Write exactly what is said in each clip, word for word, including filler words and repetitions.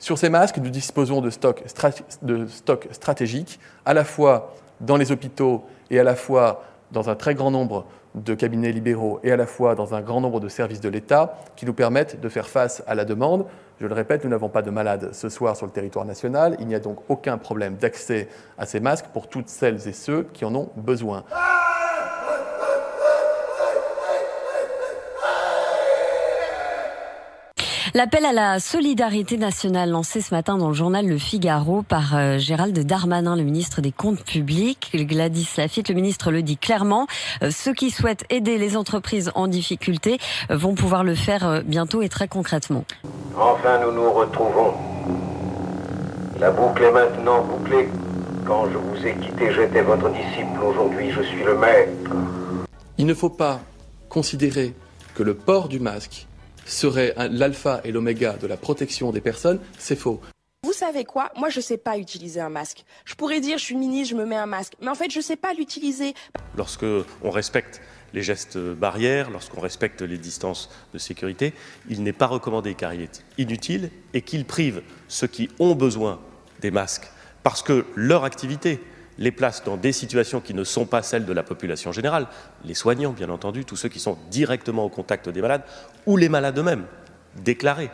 Sur ces masques, nous disposons de stocks, strat- de stocks stratégiques, à la fois dans les hôpitaux et à la fois dans un très grand nombre de cabinets libéraux et à la fois dans un grand nombre de services de l'État qui nous permettent de faire face à la demande. Je le répète, nous n'avons pas de malades ce soir sur le territoire national. Il n'y a donc aucun problème d'accès à ces masques pour toutes celles et ceux qui en ont besoin. L'appel à la solidarité nationale lancé ce matin dans le journal Le Figaro par euh, Gérald Darmanin, le ministre des Comptes publics. Gladys Laffitte, le ministre le dit clairement. Euh, ceux qui souhaitent aider les entreprises en difficulté euh, vont pouvoir le faire euh, bientôt et très concrètement. Enfin, nous nous retrouvons. La boucle est maintenant bouclée. Quand je vous ai quitté, j'étais votre disciple. Aujourd'hui, je suis le maître. Il ne faut pas considérer que le port du masque serait l'alpha et l'oméga de la protection des personnes, c'est faux. Vous savez quoi ? Moi, je sais pas utiliser un masque. Je pourrais dire, je suis ministre, je me mets un masque. Mais en fait, je sais pas l'utiliser. Lorsque on respecte les gestes barrières, lorsqu'on respecte les distances de sécurité, il n'est pas recommandé car il est inutile et qu'il prive ceux qui ont besoin des masques parce que leur activité les place dans des situations qui ne sont pas celles de la population générale, les soignants bien entendu, tous ceux qui sont directement au contact des malades, ou les malades eux-mêmes, déclarés.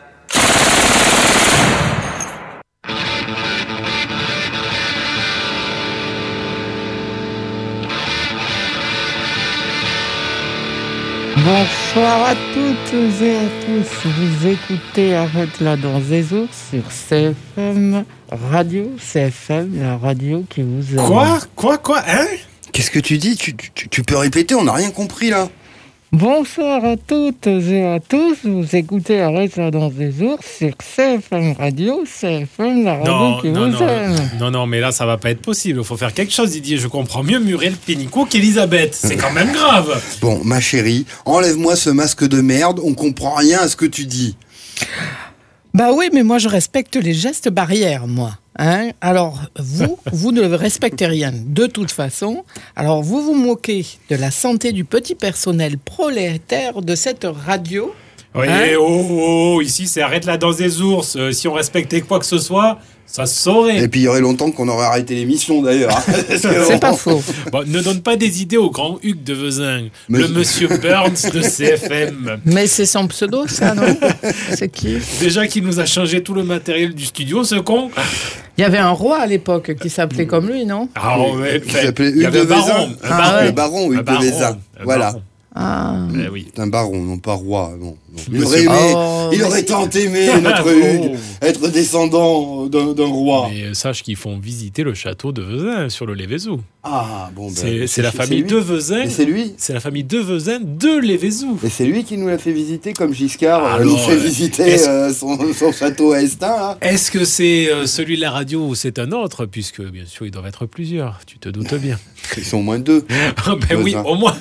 Bonsoir à toutes et à tous, vous écoutez Arrête la danse des ours sur C F M Radio, C F M, la radio qui vous aime. Quoi Quoi Quoi Hein Qu'est-ce que tu dis tu, tu, tu peux répéter, on n'a rien compris là. Bonsoir à toutes et à tous, vous écoutez Arrête la danse des ours sur C F M Radio, C F M, la radio non, qui non, vous non, aime. non, non, mais là ça va pas être possible, il faut faire quelque chose Didier, je comprends mieux Muriel Pénicaud qu'Elisabeth, c'est quand même grave. Bon, ma chérie, enlève-moi ce masque de merde, on comprend rien à ce que tu dis. Bah oui, mais moi je respecte les gestes barrières, moi. Hein Alors, vous, vous ne respectez rien de toute façon. Alors, vous vous moquez de la santé du petit personnel prolétaire de cette radio. Oui, hein oh, oh, oh, ici c'est Arrête la danse des ours. Euh, si on respectait quoi que ce soit, ça se saurait. Et puis il y aurait longtemps qu'on aurait arrêté l'émission d'ailleurs. C'est pas faux. Bon, ne donne pas des idées au grand Hugues de Vezin, Mais- le monsieur Burns de C F M. Mais c'est son pseudo, ça, non? C'est qui? Déjà qu'il nous a changé tout le matériel du studio, ce con. Il y avait un roi à l'époque qui s'appelait comme lui, non? Ah, ouais, Qui fait, s'appelait il y Hugues avait de un baron. Vezin. Un Ah baron. ouais. Le baron Hugues Un de baron, Vezin. un Voilà. baron. Ah. Eh oui. C'est un baron, non pas roi. Non, non. Il Monsieur- aurait, aimé, Oh, il mais aurait si. tant aimé, notre Oh. Hugues, être descendant d'un, d'un roi. Mais euh, sache qu'ils font visiter le château de Vezin sur le Lévézou. Ah, bon, ben. C'est, c'est la famille lui. de Vezin. Et c'est lui. C'est la famille de Vezin de Lévézou. Et c'est lui qui nous l'a fait visiter, comme Giscard euh, Alors, nous fait euh, visiter est-ce- euh, son, son château à Estin. Là. Est-ce que c'est euh, celui de la radio ou c'est un autre? Puisque, bien sûr, ils doivent être plusieurs. Tu te doutes bien. Ils sont au moins deux. Ah ben oui, Vezin. au moins.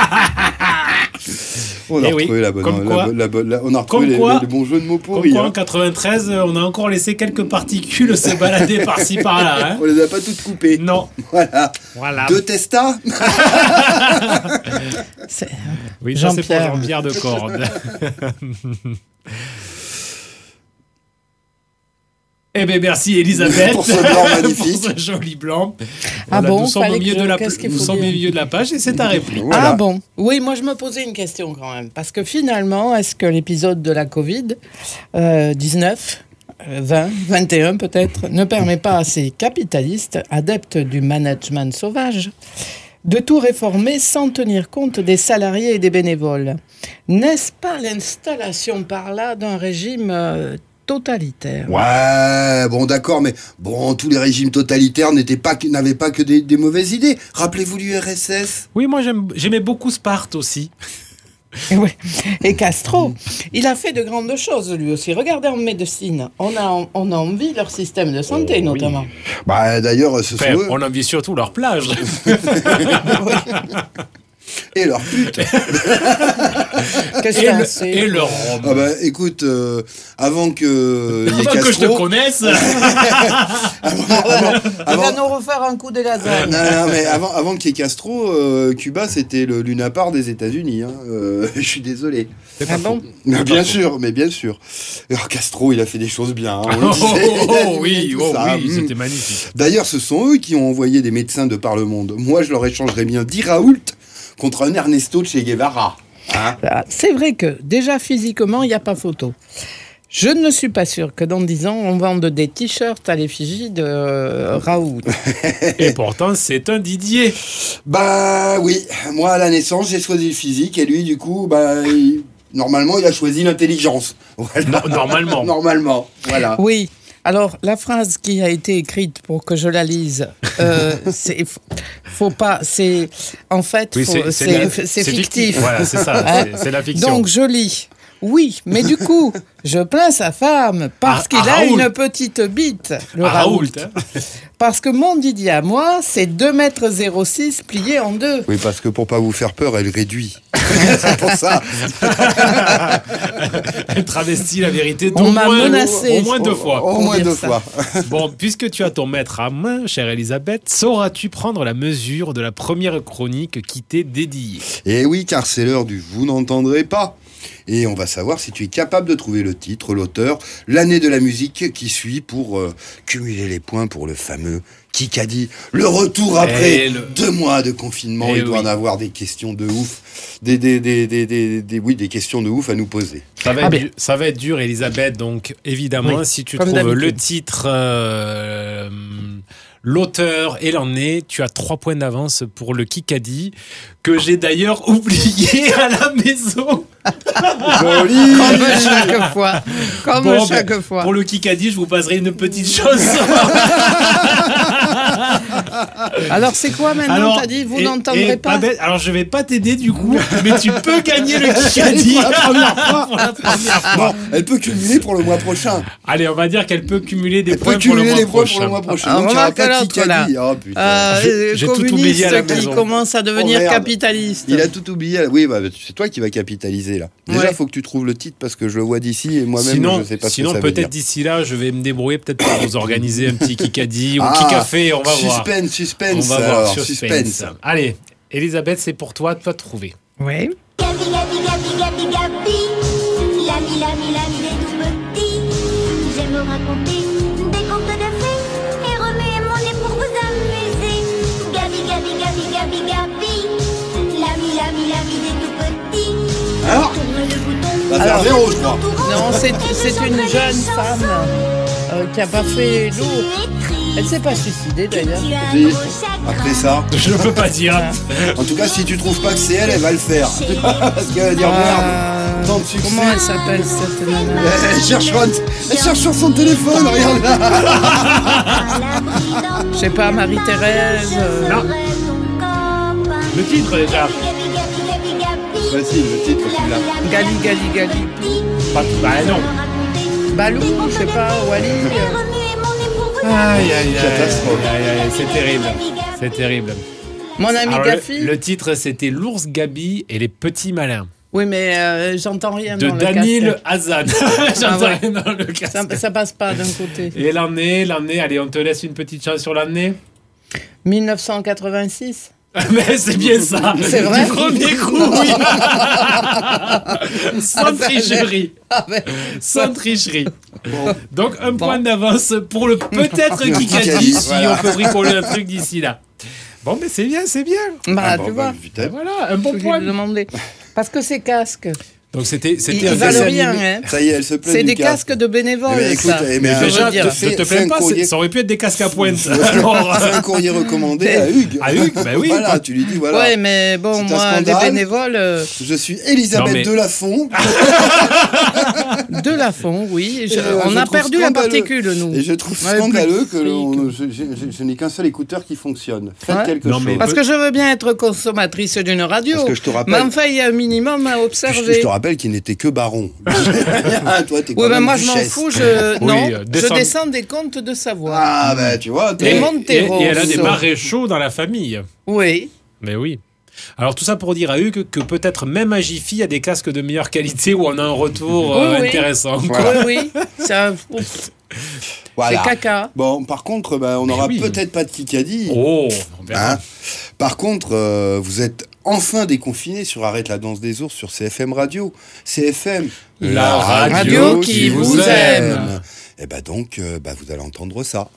On a Eh oui, retrouvé la bonne, comme la quoi- bonne- la bonne- la- on a retrouvé comme les, quoi- les- les bons jeux de mots Comme pourris. quoi, en hein. quatre-vingt-treize, euh, on a encore laissé quelques particules se balader par-ci par-là. Hein. On les a pas toutes coupées. Non. Voilà. Voilà. Deux testas. C'est- Oui, ça c'est pour Jean-Pierre. Jean-Pierre de Corde. Eh bien, merci Elisabeth Pour ce blanc magnifique. pour ce joli blanc. Ah bon, nous sommes, au fallait milieu, que- de la, qu'est-ce qu'il nous faut sommes au dire milieu de la page et c'est ta réplique. Voilà. Ah bon? Oui, moi je me posais une question quand même. Parce que finalement, est-ce que l'épisode de la covid dix-neuf, euh, vingt, vingt et un peut-être, ne permet pas à ces capitalistes, adeptes du management sauvage, de tout réformer sans tenir compte des salariés et des bénévoles? N'est-ce pas l'installation par là d'un régime euh, totalitaire? Ouais, bon d'accord, mais bon, tous les régimes totalitaires n'étaient pas, que- n'avaient pas que des, des mauvaises idées. Rappelez-vous l'U R S S. Oui, moi j'aime, j'aimais beaucoup Sparte aussi. Et, ouais. Et Castro, il a fait de grandes choses lui aussi. Regardez en médecine, on a, on a envie leur système de santé Oh, oui. notamment. Bah d'ailleurs, ce sont Enfin, eux. on envie surtout leur plage. Et leur pute. Qu'est-ce Et, que le, c'est et leur Ah robe. bah écoute, euh, avant que les Avant que je te Castro- connaisse. avant, avant- Il avant- va nous refaire un coup de lasagne. Non, non, mais avant, avant qu'il y ait Castro, euh, Cuba c'était le Luna Park des États-Unis. Hein. Euh, je suis désolé. Ah bon Mais bien sûr, mais bien sûr. Alors Castro, il a fait des choses bien. Hein, on le Oh, disait, oh, il a oh, dit oui, tout oh, ça. oui, Mm. c'était magnifique. D'ailleurs, ce sont eux qui ont envoyé des médecins de par le monde. Moi, je leur échangerais bien dix Raoult contre un Ernesto Che Guevara. Hein. Ah, c'est vrai que déjà physiquement, il n'y a pas photo. Je ne suis pas sûr que dans dix ans, on vende des t-shirts à l'effigie de euh, Raoult. Et pourtant, c'est un Didier. Bah oui, moi à la naissance, j'ai choisi le physique et lui, du coup, bah, il- normalement, il a choisi l'intelligence. Voilà. No- normalement. Normalement, voilà. Oui. Alors, la phrase qui a été écrite pour que je la lise, euh, c'est faut pas, c'est en fait, Oui, faut- c'est- c'est la- c'est c'est c'est fictif. fictif. Voilà, c'est ça, Hein? c'est- c'est la fiction. Donc je lis. Oui, mais du coup, je plains sa femme parce À- qu'il à a Raoult. une petite bite, le À Raoult. Raoult, hein. Parce que mon Didier à moi, c'est deux mètres zéro six plié en deux. Oui, parce que pour pas vous faire peur, elle réduit. C'est pour ça. Elle travestit la vérité On d'au m'a moins, menacé. au moins deux fois. Au Pour moins dire deux ça. fois. Bon, puisque tu as ton maître à main, chère Elisabeth, sauras-tu prendre la mesure de la première chronique qui t'est dédiée? Et oui, car c'est l'heure du vous n'entendrez pas. Et on va savoir si tu es capable de trouver le titre, l'auteur, l'année de la musique qui suit pour euh, cumuler les points pour le fameux Kikadi. Le retour après Et le- deux mois de confinement. Et Il doit oui. en avoir des questions de ouf. Des, des, des, des, des, des- oui, des questions de ouf à nous poser. Ça va, Ah être, ben. du- ça va être dur, Elisabeth. Donc, évidemment, Oui, si tu comme trouves le d'habitude. titre, euh, l'auteur et l'année, tu as trois points d'avance pour le Kikadi, que j'ai d'ailleurs oublié à la maison. Joli. Comme chaque fois. Comme Bon, chaque ben, fois. Pour le Kikadi, je vous passerai une petite chanson. Alors c'est quoi maintenant? Alors, T'as dit, vous et- n'entendrez et pas. bête. Alors, je vais pas t'aider du coup, mais tu peux gagner le Kikadi. Pour la première fois. Pour la première fois. Bon, elle peut cumuler pour le mois prochain. Allez, on va dire qu'elle peut cumuler des Elle points peut pour le cumuler mois les points prochain. pour le mois prochain. Ah, Donc, il n'y aura remarque pas de l'autre, là. Kikadi. Oh, putain. Euh, J'ai- j'ai tout oublié à la communiste qui maison. commence à devenir Oh, merde. capitaliste. Il a tout oublié. Oui, bah, c'est toi qui vas capitaliser là. Déjà, il Ouais. faut que tu trouves le titre parce que je le vois d'ici et moi-même, Sinon, je sais pas sinon ce que ça veut dire. peut-être d'ici là, je vais me débrouiller peut-être pour vous organiser un petit Kikadi ou un Ah, petit café, on va voir. suspense, suspense. On va voir, alors, suspense. suspense. Allez, Elisabeth, c'est pour toi, toi de trouver. Oui. Gabi, Gabi, Gabi, Gabi, Gabi, l'ami, l'ami, l'ami des tout petits. J'aime raconter des contes de fées et remuer mon nez pour vous amuser. Gabi, Gabi, Gabi, Gabi, Gabi, l'ami, l'ami, l'ami des tout petits. Alors, Tourne le bouton. va faire Alors, zéro, je crois. Non, c'est c'est une jeune femme euh, qui a pas fait lourd. Elle s'est pas suicidée d'ailleurs. Si. Après ça, Je ne peux pas dire. en tout cas, si tu trouves pas que c'est elle, elle va le faire. Parce qu'elle va dire merde. Euh, Tant de succès. comment elle s'appelle cette nana? Elle cherche, sur- elle cherche sur son téléphone, regarde là. Je sais pas, Marie-Thérèse. euh, Non. Le titre déjà. Facile, le titre, tu l'as. Gali, Gali, Gali. Pas- Bah non. Balou, je sais pas, Wally. euh, Aïe, aïe, aïe. Catastrophe. Aïe, aïe, aïe, c'est terrible. C'est terrible. Mon ami Alors, Gafi. le, le titre, c'était L'ours Gabi et les petits malins. Oui, mais euh, j'entends rien De dans le Daniel casque. Hazan. Ah J'entends ouais. rien dans le casque. Ça, ça passe pas d'un côté. Et l'année, l'année, allez, on te laisse une petite chance sur l'année. mille neuf cent quatre-vingt-six. Mais c'est bien ça. C'est vrai. Du premier coup, oui. Sans tricherie. Ah ben, Sans tricherie. Donc, un point d'avance pour le peut-être Le Kikadi, Kikadi, si voilà. on peut bricoler un truc d'ici là. Bon, mais c'est bien, c'est bien. bah, Ah, tu bon, vois, bah, putain. Voilà, un bon je point. lui demandais. Parce que ces casques, Donc, c'était ils, c'était ils un valent dessin rien. animé. Hein. Ça y est, elle se plaît C'est du des casques de bénévoles. Eh ben, écoute, ça. eh ben, Je veux Déjà, dire. ne fais- te fais plains un pas, courrier. c'est- ça aurait pu être des casques à pointe. Alors, Fais un courrier recommandé à Hugues. À Hugues, bah oui. Voilà, tu lui dis voilà. Ouais, mais bon, C'est un moi, les scandale. bénévoles euh, Je suis Elisabeth Non, mais- Delafont de la fond, oui. Je- Et, euh, on je a trouve perdu la scandaleux. particule, nous. et je trouve Ouais, scandaleux plus que de l'on- je, je- je- je n'ai qu'un seul écouteur qui fonctionne. Faites Ouais. quelque Non, mais- chose. Parce que je veux bien être consommatrice d'une radio. Parce que je te rappelle- Mais enfin, il y a un minimum à Je, observer. je te rappelle qu'il n'était que baron. Toi, t'es quand Oui, ben même moi, je m'en duchesse. fous. Je... Oui, non, euh, je descend- descends des comptes de Savoie. Ah, ben tu vois. Les Et, t'es- Monteros. et- et elle a des maréchaux dans la famille. Oui. Mais oui. Alors tout ça pour dire à Hugues que peut-être même à Jiffy, il y a des casques de meilleure qualité où on a un retour euh, oui, oui. intéressant. Voilà. Oui, oui. Ça, Voilà. c'est caca. Bon, par contre, bah, on n'aura oui. peut-être pas de Kikadi. Oh, on verra. Hein. Par contre, euh, vous êtes enfin déconfinés sur Arrête la danse des ours sur C F M Radio. C F M, La radio qui vous aime. Et bah donc, euh, bah, vous allez entendre ça.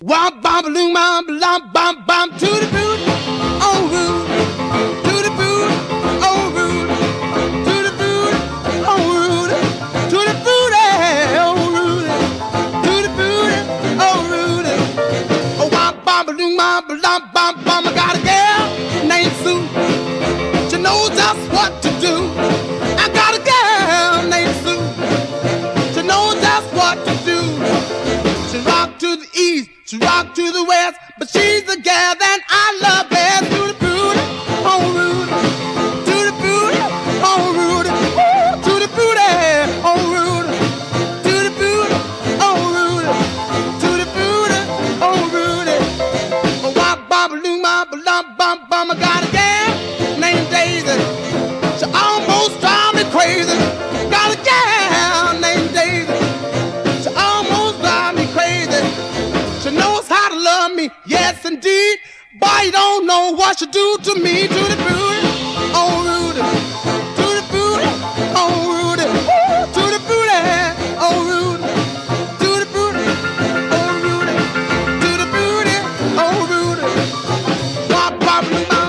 She rock to the west, but she's the gal that I love best. To the booty, oh Rudy. To the booty, oh Rudy. Ooh, to the booty, oh Rudy. To the booty, oh Rudy. To the booty, oh Rudy. Oh, wop, bop, loo, bop, lump, bump, bum. I got a gal named Daisy. She almost drives me crazy. Got a gal named Daisy. She almost drives me crazy. She knows how to love me, yes indeed. Boy, you don't know what she do to me. To the booty, oh Rudy. To the booty, oh Rudy. Ooh, to the booty, oh Rudy. To the booty, oh Rudy. To the booty, oh Rudy. Wop, wop, wop, wop.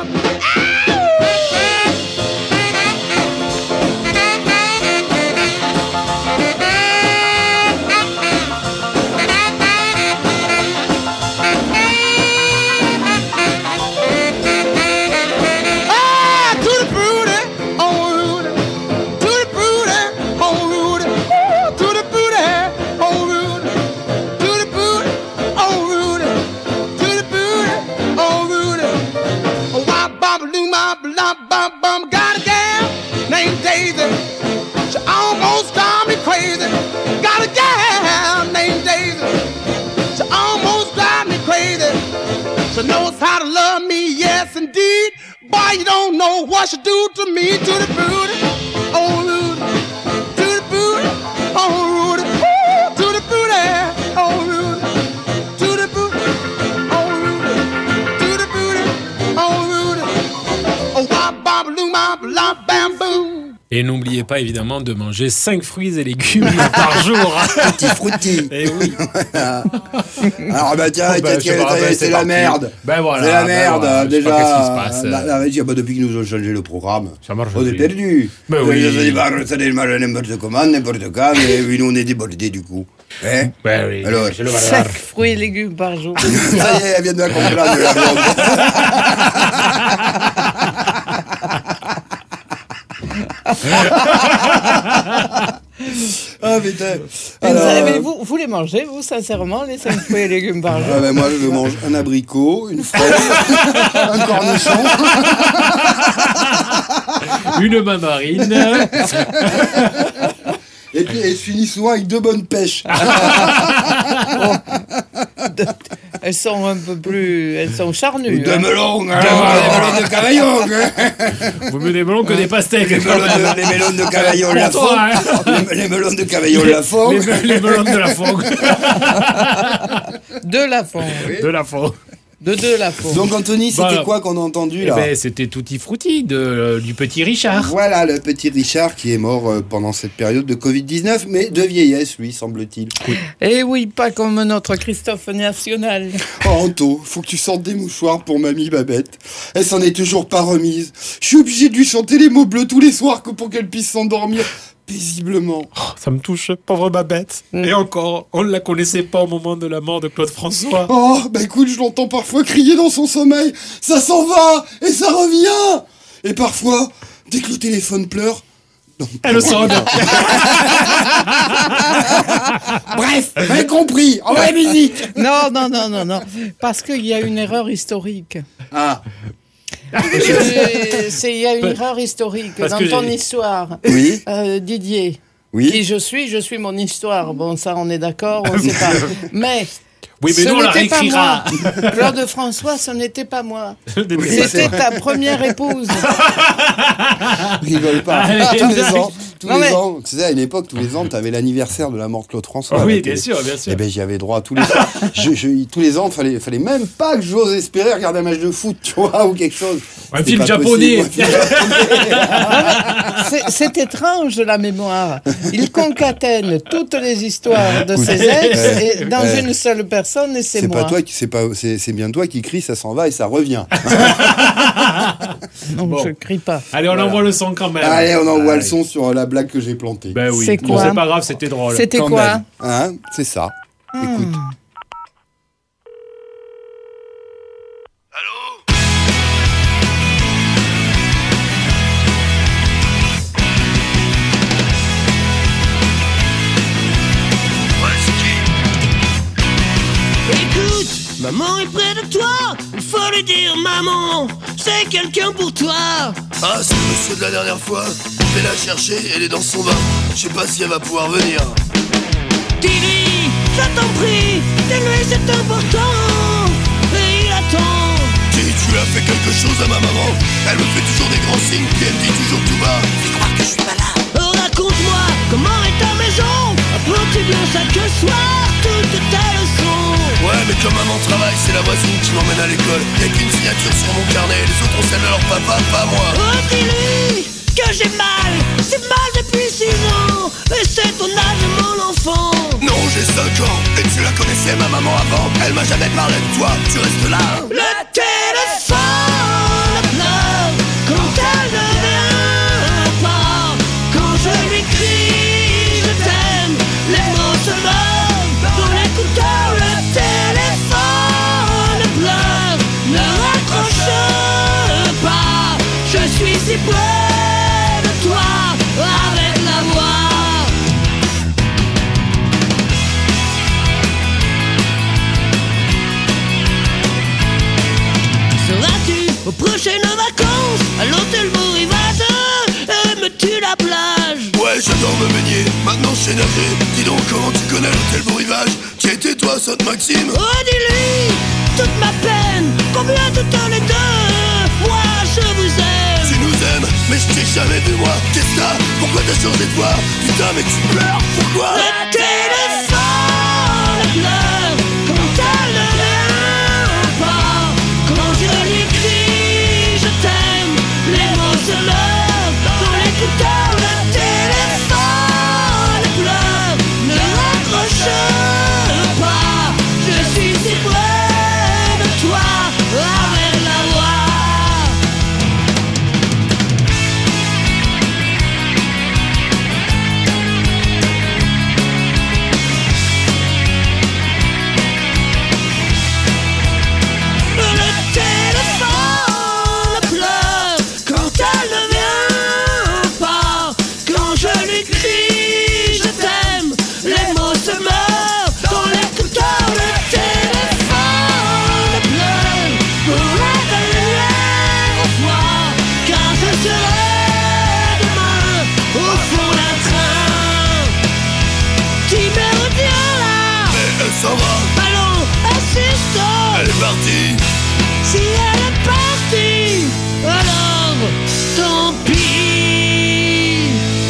Got a gal named Daisy. She almost drives me crazy. Got a gal named Daisy. She almost drives me crazy. She knows how to love me, yes indeed. Boy, you don't know what she do to me. To the booty, oh Rudy. To the booty, oh Rudy. Ooh, to the booty, oh Rudy. To the booty, oh Rudy. To the booty, oh Rudy. Oh, wop, bop, loo, bop, lop, bam, boom. Et n'oubliez pas évidemment de manger cinq fruits et légumes par jour. Petit frutti. Et oui. Alors bah tiens, Oh, bah, qu'est-ce je sais pas, que- bah, c'est c'est la parti. merde. Ben voilà, C'est la ben merde. voilà, je sais Déjà, pas qu'est-ce qui se passe. la, la régie, bah, depuis qu'ils nous ont changé le programme, Ça marche on est plus. perdu. Ben oui. Ça démarre, ça démarre n'importe comment, n'importe quand, mais oui, nous on est débordés du coup. Hein? Ben oui, Alors, c'est le Cinq bazar. fruits et légumes par jour. ça y est, elle vient de la comprendre, la blonde. Ah putain. Et vous, Alors, savez, vous, vous les mangez, vous, sincèrement, les cinq fruits et légumes par jour? ah ben, moi je mange un abricot, une fraise, un cornichon. Une mandarine. Et puis, et je finis souvent avec deux bonnes pêches. Elles sont un peu plus... Elles sont charnues. Deux hein. melons, alors, des melons de Cavaillon. Vous me des melons que des pastèques. Les melons de, les melons de Cavaillon la Pour font. toi, hein. Les, les melons de Cavaillon la font. Les, me- les melons de la Fongue. De la fond. De la Fongue. De deux la fond. Donc Anthony, c'était Voilà. quoi qu'on a entendu Eh là? ben, c'était Tutti Frutti de, euh, du petit Richard. Voilà, le petit Richard qui est mort euh, pendant cette période de covid dix-neuf, mais de vieillesse, lui, semble-t-il. Et oui, pas comme notre Christophe National. Oh Anto, faut que tu sortes des mouchoirs pour mamie Babette. Elle s'en est toujours pas remise. Je suis obligé de lui chanter les mots bleus tous les soirs que pour qu'elle puisse s'endormir paisiblement. Oh, ça me touche, pauvre Babette. Mm. Et encore, on ne la connaissait pas au moment de la mort de Claude François. Oh, bah écoute, je l'entends parfois crier dans son sommeil. Ça s'en va et ça revient. Et parfois, dès que le téléphone pleure, non, Elle sonne. bref, j'ai compris. En vraie musique. Non, non, non, non, non. Parce qu'il y a une erreur historique. Ah, Je- c'est- Il y a une erreur historique Parce dans que ton j'ai- histoire. oui, Euh, Didier. Qui oui. je suis, je suis mon histoire. Bon, ça, on est d'accord, on sait pas. Mais Oui, mais Ce nous, on la n'était pas réécrira. moi. Claude François, ce n'était pas moi. n'était C'était ta première épouse. Rigole pas. Allez, tous les ans, tous Non, les mais- ans, tu sais, à une époque, tous les ans, tu avais l'anniversaire de la mort de Claude François. à Oui, la bien télé. sûr, bien sûr. Eh ben, j'y avais droit tous les ans. je, je- tous les ans, fallait, fallait même pas que j'ose espérer regarder un match de foot, tu vois, ou quelque chose. Un C'était film pas japonais. possible, un film japonais. C'est- C'est étrange, la mémoire. Il concatène toutes les histoires de ses ex et dans Ouais. une seule personne, et c'est C'est moi. pas toi qui, c'est pas, c'est, c'est bien toi qui crie, ça s'en va et ça revient. Non, Bon. je crie pas. Allez, on Voilà. envoie le son quand même. Allez, on envoie Allez. le son sur la blague que j'ai plantée. Ben oui. C'est Bon, quoi c'est pas grave, c'était drôle. C'était Quand quoi même. Hein, c'est ça. Écoute. Écoute, maman est près de toi. Il faut lui dire, maman, c'est quelqu'un pour toi. Ah, c'est le monsieur de la dernière fois. Je vais la chercher, elle est dans son bain. Je sais pas si elle va pouvoir venir. Dis-lui, je t'en prie, dis-lui c'est important. Et il attend. Dis, tu as fait quelque chose à ma maman. Elle me fait toujours des grands signes, puis elle me dit toujours tout bas. Fais croire que je suis pas là. Oh, raconte-moi comment est ta maison. Apprends-tu bien chaque soir toutes tes leçons. Ouais, mais comme maman travaille, c'est la voisine qui m'emmène à l'école. Y'a qu'une signature sur mon carnet, les autres ont celle de leur papa, pas moi. Oh, dis-lui que j'ai mal, j'ai mal depuis six ans. Et c'est ton âge, mon enfant. Non, j'ai cinq ans, et tu la connaissais ma maman avant. Elle m'a jamais parlé de toi, tu restes là. Le téléphone pleure quand elle ne vient pas. Quand je lui crie je t'aime, les mots se meurent dans l'écouteur. Le téléphone pleure, ne raccroche pas. Je suis si près de toi avec la voix. Seras-tu aux prochaines vacances à l'hôtel Beau Rivage? Aimes-tu la plage? Ouais, j'adore me baigner, maintenant je sais nager. Dis donc, comment tu connais l'hôtel Beau Rivage? Qui était toi, Sainte-Maxime? Oh, dis-lui toute ma peine, combien de temps les deux? Moi, je vous aime. Tu nous aimes, mais je t'ai jamais vu moi. Qu'est-ce que t'as? Pourquoi t'as changé de voix? Putain, mais tu pleures, pourquoi? Le téléphone pleure quand elle ne vient pas. Quand je lui crie je t'aime, les mots se meurent dans l'écouteur. Le téléphone pleure, ne raccroche pas. Je suis si près de toi avec la voix. Le téléphone pleure quand elle ne vient pas. Quand je lui crie je t'aime, les mots se meurent dans l'écouteur. Le téléphone pleure pour la dernière fois. Car je serai demain au fond d'un train qui me retient là. Mais elle s'en va, Allons, assistons. elle est partie. Si elle est partie, alors tant pis.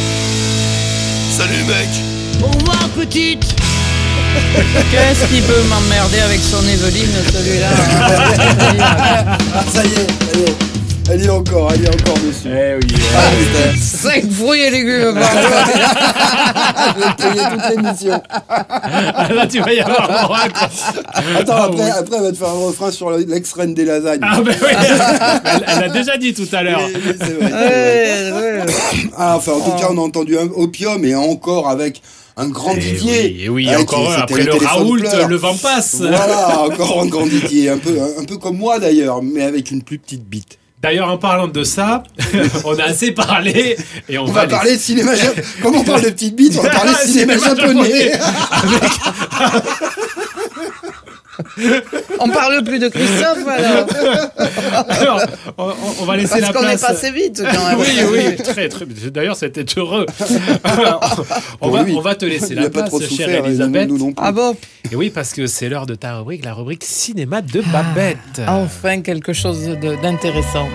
Salut mec. Au revoir petite. Qu'est-ce qui peut m'emmerder avec son Evelyne, celui-là? Ah, ça y est, ça y est. Elle y est encore, elle y est encore dessus. Eh oui. Ah, putain. Cinq fruits et légumes par jour. Je vais payer toute l'émission. Ah, là, tu vas y avoir droit. quoi. Attends, Ah, après, oui. après, elle va te faire un refrain sur l'ex-reine des lasagnes. Ah, ben oui. Elle elle l'a déjà dit tout à l'heure. Oui, oui, c'est vrai, c'est vrai. Ouais, ouais. Ah, enfin, en tout cas, on a entendu un Opium et encore avec un grand Eh Didier. oui, eh oui, Ah, encore qui- un, c'était après le téléphone Raoult, pleure. le vent passe. Voilà, encore un grand Didier, un peu, un peu comme moi d'ailleurs, mais avec une plus petite bite. D'ailleurs, en parlant de ça, on a assez parlé et on, On va les- parler de cinéma japonais. Comme on parle de petites bites, on va parler de cinéma Cinéma japonais. japonais. On On parle plus de Christophe alors. Alors, on, on va laisser Parce la qu'on place. est passé vite quand même. Oui, oui, très, très. D'ailleurs, c'était heureux. on, va, on va te laisser Il la a pas place, trop chère souffert, Elisabeth. nous non plus. Ah bon? Et oui, parce que c'est l'heure de ta rubrique, la rubrique cinéma de Babette. Enfin, quelque chose de- d'intéressant.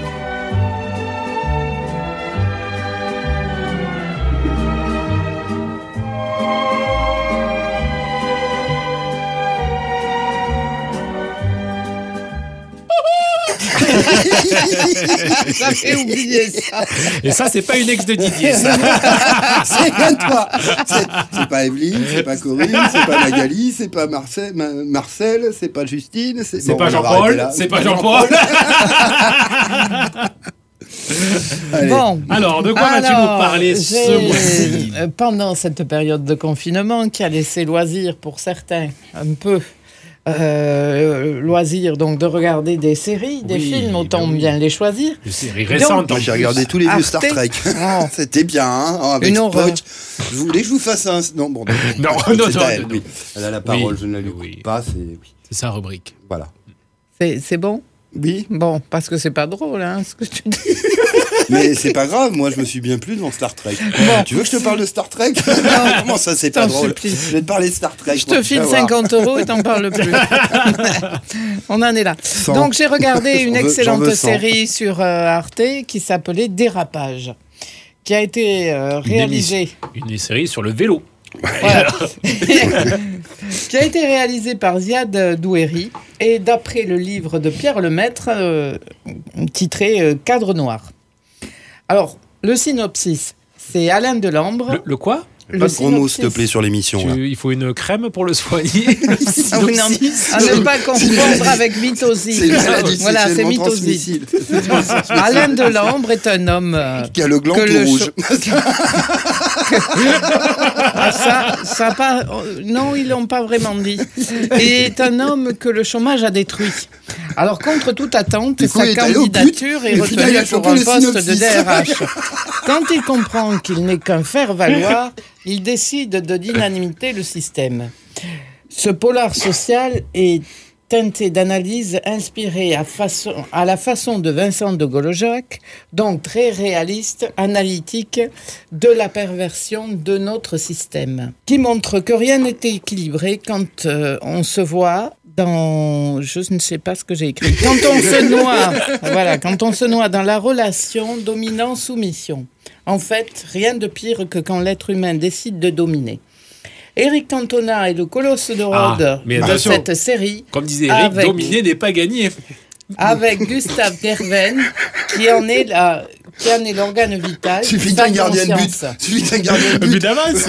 J'avais oublié ça. Et ça, c'est pas une ex de Didier, ça. C'est bien toi. C'est, c'est pas Evelyne, c'est pas Corinne, c'est pas Magali, c'est pas Marcel, Ma- Marcel, c'est pas Justine, c'est, C'est bon, pas on va Jean-Paul, arrêter là. c'est pas Jean-Paul. Allez. Bon. Alors, de quoi vas-tu nous Alors, parler ce j'ai, mois-ci euh, Pendant cette période de confinement qui a laissé loisir pour certains, un peu euh, loisir donc de regarder des séries, des Oui, films, bah autant oui. bien les choisir. Une série récente. Donc, Moi, j'ai regardé tous les vieux Arte. Star Trek. Oh. C'était bien, hein, avec Une Spock. horreur. Je voulais que je vous fasse un. Non, bon. Non, c'est non, à non, elle, non, oui. Elle a la parole, Oui, je ne la lui coupe oui. pas. C'est oui. C'est sa rubrique. Voilà. C'est, c'est bon? Oui, Bon, parce que c'est pas drôle, hein, ce que tu dis. mais c'est pas grave. Moi, je me suis bien plu devant Star Trek. Tu veux que je te parle de Star Trek? Comment ça, c'est pas T'en drôle? supplie. Je vais te parler de Star Trek. Je moi, te tu file vas voir. cinquante euros et t'en parles plus. On en est là. Cent. Donc j'ai regardé une J'en veux- j'en excellente veux cent. série sur euh, Arte qui s'appelait Dérapage, qui a été euh, réalisée, Une série sur le vélo. Voilà. qui a été réalisée par Ziad Douéry et d'après le livre de Pierre Lemaître euh, titré euh, Cadre noir. Alors le synopsis, c'est Alain Delambre. Le, le quoi Le Pas de gros mots, s'il te synopsis. plaît, sur l'émission. là. Tu- Il faut une crème pour le soigner. Ah oui, non, à ne pas confondre avec C'est mitosite. une maladie Voilà, c'est sexuellement mitosite. transmissible. Alain Delambre est un homme euh, Qui a le gland que tout le rouge. Ah, ça, ça a pas. Non, ils l'ont pas vraiment dit. Et est un homme que le chômage a détruit. Alors, contre toute attente, Du coup, sa il est allé au but, candidature est et puis là, il a retenue pour chopé un le poste de synopsis. D R H. Quand il comprend qu'il n'est qu'un faire-valoir, il décide de dynamiter le système. Ce polar social est teinté d'analyses inspirées à, façon, à la façon de Vincent de Golojac, donc très réaliste, analytique, de la perversion de notre système, qui montre que rien n'est équilibré quand euh, on se voit dans... Je ne sais pas ce que j'ai écrit. Quand on se noie, voilà, quand on se noie dans la relation dominant-soumission. En fait, rien de pire que quand l'être humain décide de dominer. Éric Cantona est le colosse de Rhodes Ah, mais de attention. cette série. Comme disait Eric, Avec- dominer n'est pas gagné. Avec Gustave Kerven, qui en est la, qui en est l'organe vital. Suffit sa d'un gardien de but. conscience. Suffit d'un gardien de Un but but. d'avance.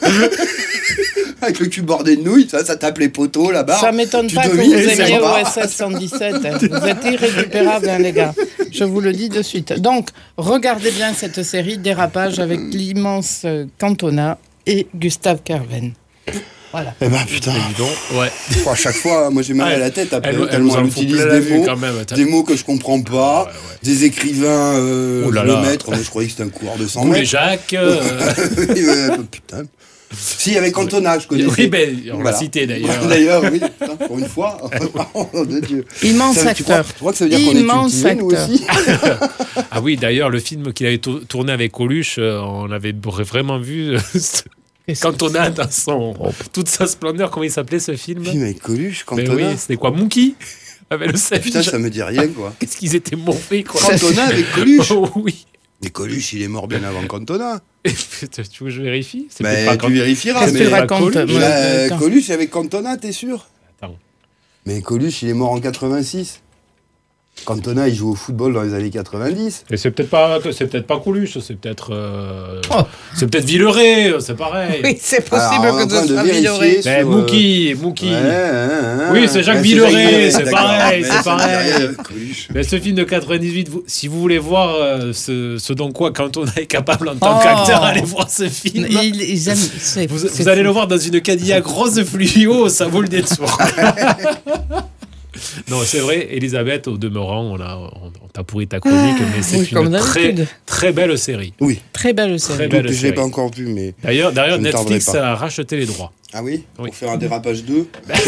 Avec le cul bordé de nouilles, ça, ça tape les poteaux là-bas. Ça m'étonne Tu pas que vous domines, c'est aimiez sympa. O S S cent dix-sept. hein. Vous êtes irrécupérables, hein, les gars. Je vous le dis de suite. Donc, regardez bien cette série Dérapage avec l'immense euh, Cantona et Gustave Kerven. Voilà. Eh ben putain. Ouais. Oh, à chaque fois, moi j'ai mal Ouais. à la tête après, Elle- elle tellement nous en elle fout utilise plein la des vue mots, quand même. T'as- des mots que je comprends pas, des écrivains euh, Oh là là. kilomètres. Moi je croyais que c'était un coureur de cent Goulet mètres. Jacques. euh, Euh, putain. Si, avec Cantona, je connais. Oui, ben, on l'a cité d'ailleurs. D'ailleurs, oui, putain, pour une fois. Oh, de Dieu. Immense Ça, tu crois- acteur. Tu crois que ça veut dire qu'on est Immense cultivé, nous acteur. aussi? Ah oui, d'ailleurs, le film qu'il avait tour- tourné avec Coluche, euh, on avait b- vraiment vu euh, quand on a dans son toute sa splendeur. Comment il s'appelait ce film? Film avec Coluche, Mais Cantona. oui, c'était quoi, Monkey avec le singe. Putain, ça me dit rien, quoi. Qu'est-ce qu'ils étaient mauvais, quoi. Cantona avec Coluche. Oh, oui. Mais Coluche, il est mort bien avant Cantona. Tu veux que je vérifie? C'est Bah, peut-être pas tu Can- vérifieras, c'est mais- peut-être pas raconte, Coluche. moi. Euh, Attends. Coluche avec Cantona, t'es sûr? Attends. Mais Coluche, il est mort en quatre-vingt-six. Cantona, il joue au football dans les années quatre-vingt-dix. Et c'est peut-être pas, c'est peut-être pas Coluche, c'est peut-être, euh, Oh. c'est peut-être Villeray, c'est pareil. Oui, c'est possible Alors, on est en que train ce de soit vérifier Villeray. sur, Mais euh, Mookie, Mookie. Ouais, hein, hein, Oui, c'est Jacques ouais, Villeray, c'est d'accord. pareil, Mais c'est ça me pareil. dit rien, Coluche. Mais ce film de quatre-vingt-dix-huit, vous- si vous voulez voir euh, ce, ce dont quoi Cantona est capable en tant Oh. qu'acteur, allez voir ce film. Ils, ils aiment. c'est- Vous, c'est vous allez fou. le voir dans une Cadillac rose fluo, ça vaut le détour. Non, c'est vrai, Elisabeth, au demeurant, on, a, on, on t'a pourri ta chronique, Ah, mais c'est oui, une comme très, d'habitude. très belle série. Oui. Très belle série. Très belle Je l'ai série. pas encore vu, mais. D'ailleurs, d'ailleurs je ne tarderai Netflix pas. a racheté les droits. Ah oui, Oui. Pour faire un dérapage deux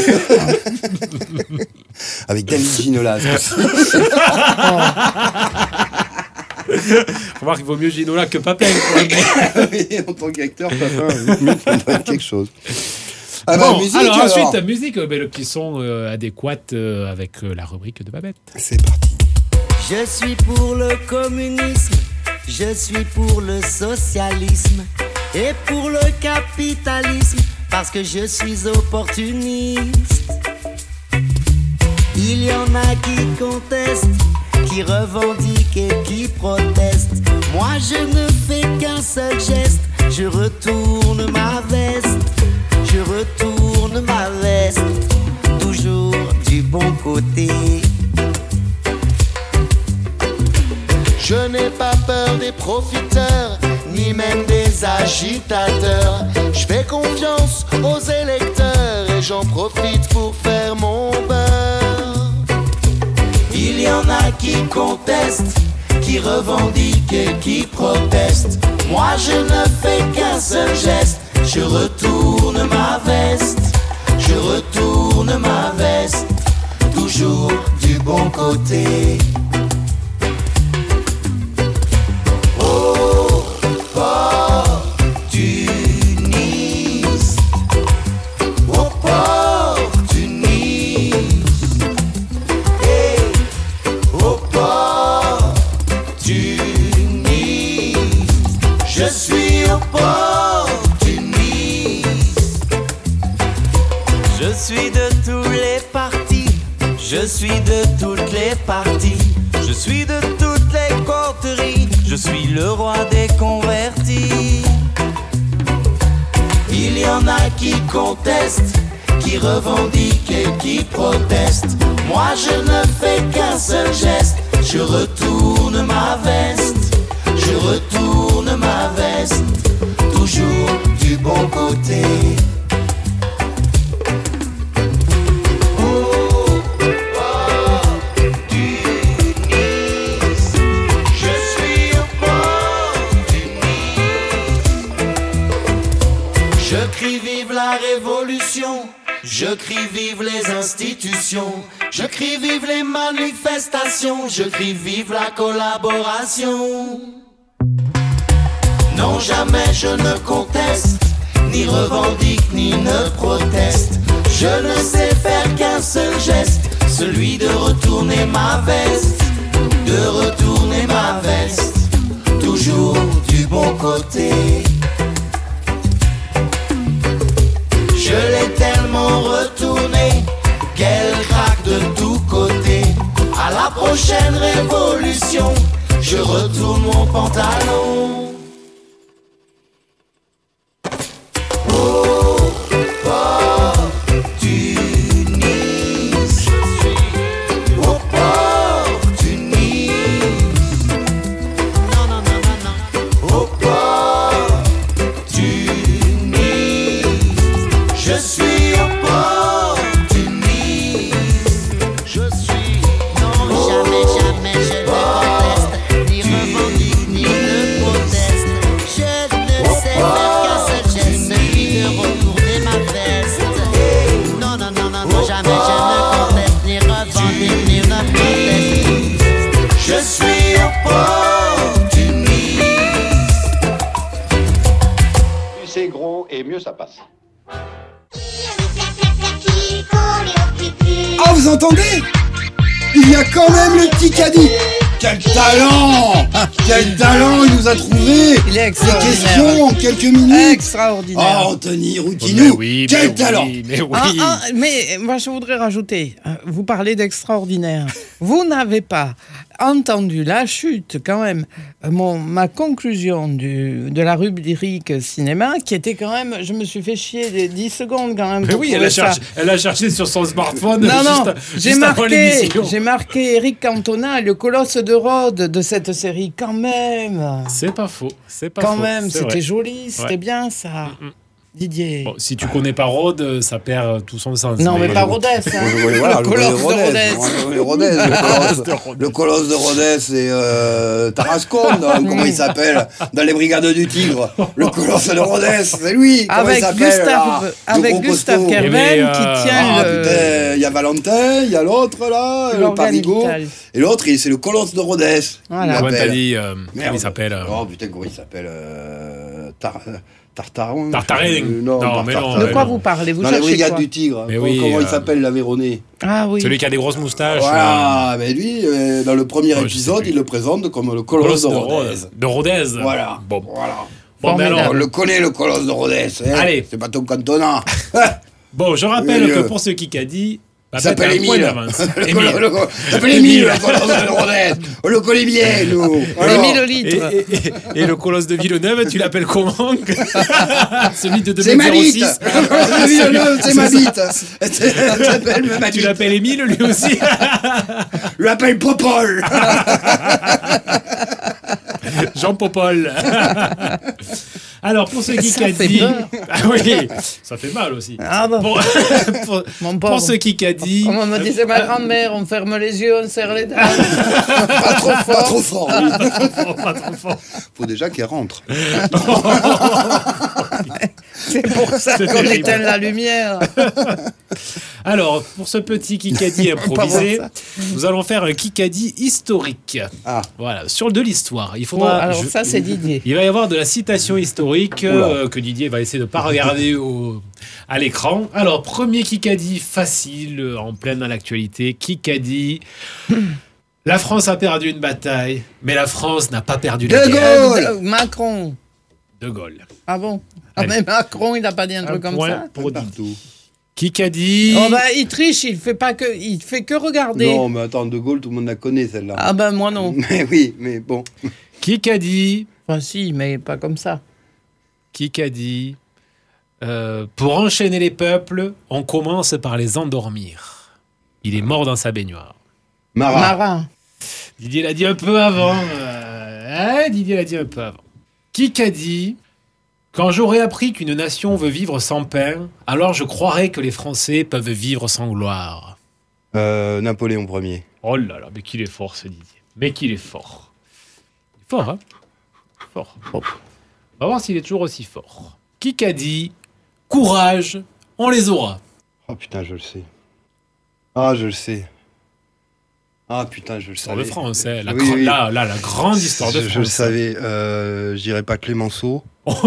avec David Ginola. Remarque qu'il vaut mieux Ginola que Papin. Oui, en tant qu'acteur, Papin, oui, ça doit être quelque chose. Ah bah, Bon, musique, alors, alors. ensuite, la musique, euh, ben, qui sont euh, adéquates euh, avec euh, la rubrique de Babette. C'est parti. Je suis pour le communisme, je suis pour le socialisme et pour le capitalisme parce que je suis opportuniste. Il y en a qui contestent, qui revendiquent et qui protestent. Moi je ne fais qu'un seul geste, je retourne ma veste, je retourne ma veste, toujours du bon côté. Je n'ai pas peur des profiteurs, ni même des agitateurs. Je fais confiance aux électeurs et j'en profite pour faire mon beurre. Il y en a qui contestent, qui revendiquent et qui protestent. Moi je ne fais qu'un seul geste, je retourne ma veste, je retourne ma veste, toujours du bon côté. Opportuniste, opportuniste, hey, opportuniste, je suis opportuniste. Je suis de tous les partis, je suis de toutes les parties, je suis de toutes les coteries, je suis le roi des convertis. Il y en a qui contestent, qui revendiquent et qui protestent. Moi je ne fais qu'un seul geste, je retourne ma veste, je retourne ma veste, toujours du bon côté. Je crie vive la révolution, je crie vive les institutions, je crie vive les manifestations, je crie vive la collaboration. Non, jamais je ne conteste, ni revendique, ni ne proteste. Je ne sais faire qu'un seul geste, celui de retourner ma veste, de retourner ma veste, toujours du bon côté. Je l'ai tellement retourné qu'elle craque de tous côtés. À la prochaine révolution, je retourne mon pantalon. Opportuniste, opportuniste. Non, non, non, non, non. Opportuniste. Je suis opportuniste. Je suis. Non, jamais, jamais je ne conteste, ni revendique, ni ne proteste. Je ne sais faire qu'un seul geste, celui de retourner ma veste. Non, non, non, non, non, jamais je ne conteste, ni revendique, ni ne proteste. Je suis opportuniste. Plus c'est gros et mieux ça passe. Ah, vous entendez? Il y a quand même le petit caddie. Quel talent! Quel talent il nous a trouvé! Il est Ces extraordinaire. questions en quelques minutes! Extraordinaire. Oh, Anthony Routinou! oui, quel mais talent! oui, mais oui. Ah, ah, mais moi, je voudrais rajouter, euh, vous parlez d'extraordinaire. Vous n'avez pas entendu la chute, quand même, euh, mon, ma conclusion du, de la rubrique cinéma, qui était quand même, je me suis fait chier des dix secondes quand même. Mais pour oui, elle trouver a, cherché, ça. elle a cherché sur son smartphone. Non, non, juste, j'ai juste avant marqué, l'émission. j'ai marqué Eric Cantona, le colosse de Rhodes de cette série, quand même. C'est pas faux, c'est pas Quand faux. même, c'est c'était vrai. joli, c'était Ouais. bien ça. Mm, mm. Didier. Bon, si tu connais pas Rhodes, ça perd tout son sens. Non, mais, mais pas Rhodes. Hein. Voilà, le colosse de Rhodes. Le Rhodes. Le colosse de Rhodes, c'est euh, Tarascon. Dans, comment il s'appelle? Dans les Brigades du Tigre. Le colosse de Rhodes, c'est lui. Comment avec il s'appelle? Gustave, avec Gustave Kerben euh... qui tient. Ah, le... putain, il y a Valentin, il y a l'autre là, le Parigot. Et l'autre, c'est le colosse de Rhodes. Voilà. Comment t'as dit euh, comment il s'appelle euh... Oh putain, comment il s'appelle euh, Tar... Tartarin. Tartarin. Euh, non, non, mais non, de mais quoi non. vous parlez? Vous Dans les Brigades du Tigre. Mais comment oui, comment euh... il s'appelle, l'Aveyronais? Ah oui. Celui qui a des grosses moustaches. Voilà, euh... mais lui, euh, dans le premier oh, épisode, il le présente comme le colosse de Rhodes. De Rhodes. Voilà. Bon, voilà. Bon, bon mais alors, on le connaît, le colosse de Rhodes. Hein. Allez. C'est pas ton cantonat. Bon, je rappelle oui, que euh... pour ce Kikadi, il s'appelle Émile. Émile. Il s'appelle Émile, le colosse de Rhodes. On le connaît bien, nous. Émile au litre. Et, et, et le colosse de Villeneuve, tu l'appelles comment? Celui de deux mètres zéro six. Le colosse de Villeneuve, c'est ma bite. Tu l'appelles Émile, lui aussi? Je l'appelle Popol. Jean Popol. Alors, pour ce Kikadi... Ah oui, ça fait mal aussi. Ah bon. Pour, pour, Mon pour ce Kikadi... Comme on me disait ma grand-mère, on ferme les yeux, on serre les dents. Pas trop fort. Pas trop fort. Oui. Pas trop fort, pas trop fort. Faut déjà qu'elle rentre. C'est pour ça qu'on éteint la lumière. Alors, pour ce petit Kikadi improvisé, nous allons faire un Kikadi historique. Ah. Voilà, sur de l'histoire. Il faudra. Bon, alors je, ça, c'est Didier. Il va y avoir de la citation historique euh, que Didier va essayer de ne pas regarder au, à l'écran. Alors, premier Kikadi facile, en pleine dans l'actualité. Kikadi. La France a perdu une bataille, mais la France n'a pas perdu la de guerre. Gaulle. Euh, Macron. De Gaulle. Ah bon? Ah, mais Macron, il n'a pas dit un, un truc comme ça. Pour partout. Kikadi. Oh bah, il triche, il fait pas que, il fait que regarder. Non, mais attends, De Gaulle, tout le monde la connaît celle-là. Ah ben moi non. Mais oui, mais bon. Kikadi. Enfin si, mais pas comme ça. Kikadi. Euh, pour enchaîner les peuples, on commence par les endormir. Il est mort dans sa baignoire. Marat. Marat. Didier l'a dit un peu avant. Euh, hein, Didier l'a dit un peu avant. Kikadi. Quand j'aurai appris qu'une nation veut vivre sans pain, alors je croirai que les Français peuvent vivre sans gloire. Euh, Napoléon Ier. Oh là là, mais qu'il est fort ce Didier. Mais qu'il est fort. Fort, hein? Fort. On va voir s'il est toujours aussi fort. Kikadi, courage, on les aura. Oh putain, je le sais. Ah, je le sais. Ah putain, je le Histoire savais. de France, hein. la, oui, gra- oui. Là, là, la grande histoire de je, France. Je le savais. Euh, je dirais pas Clémenceau.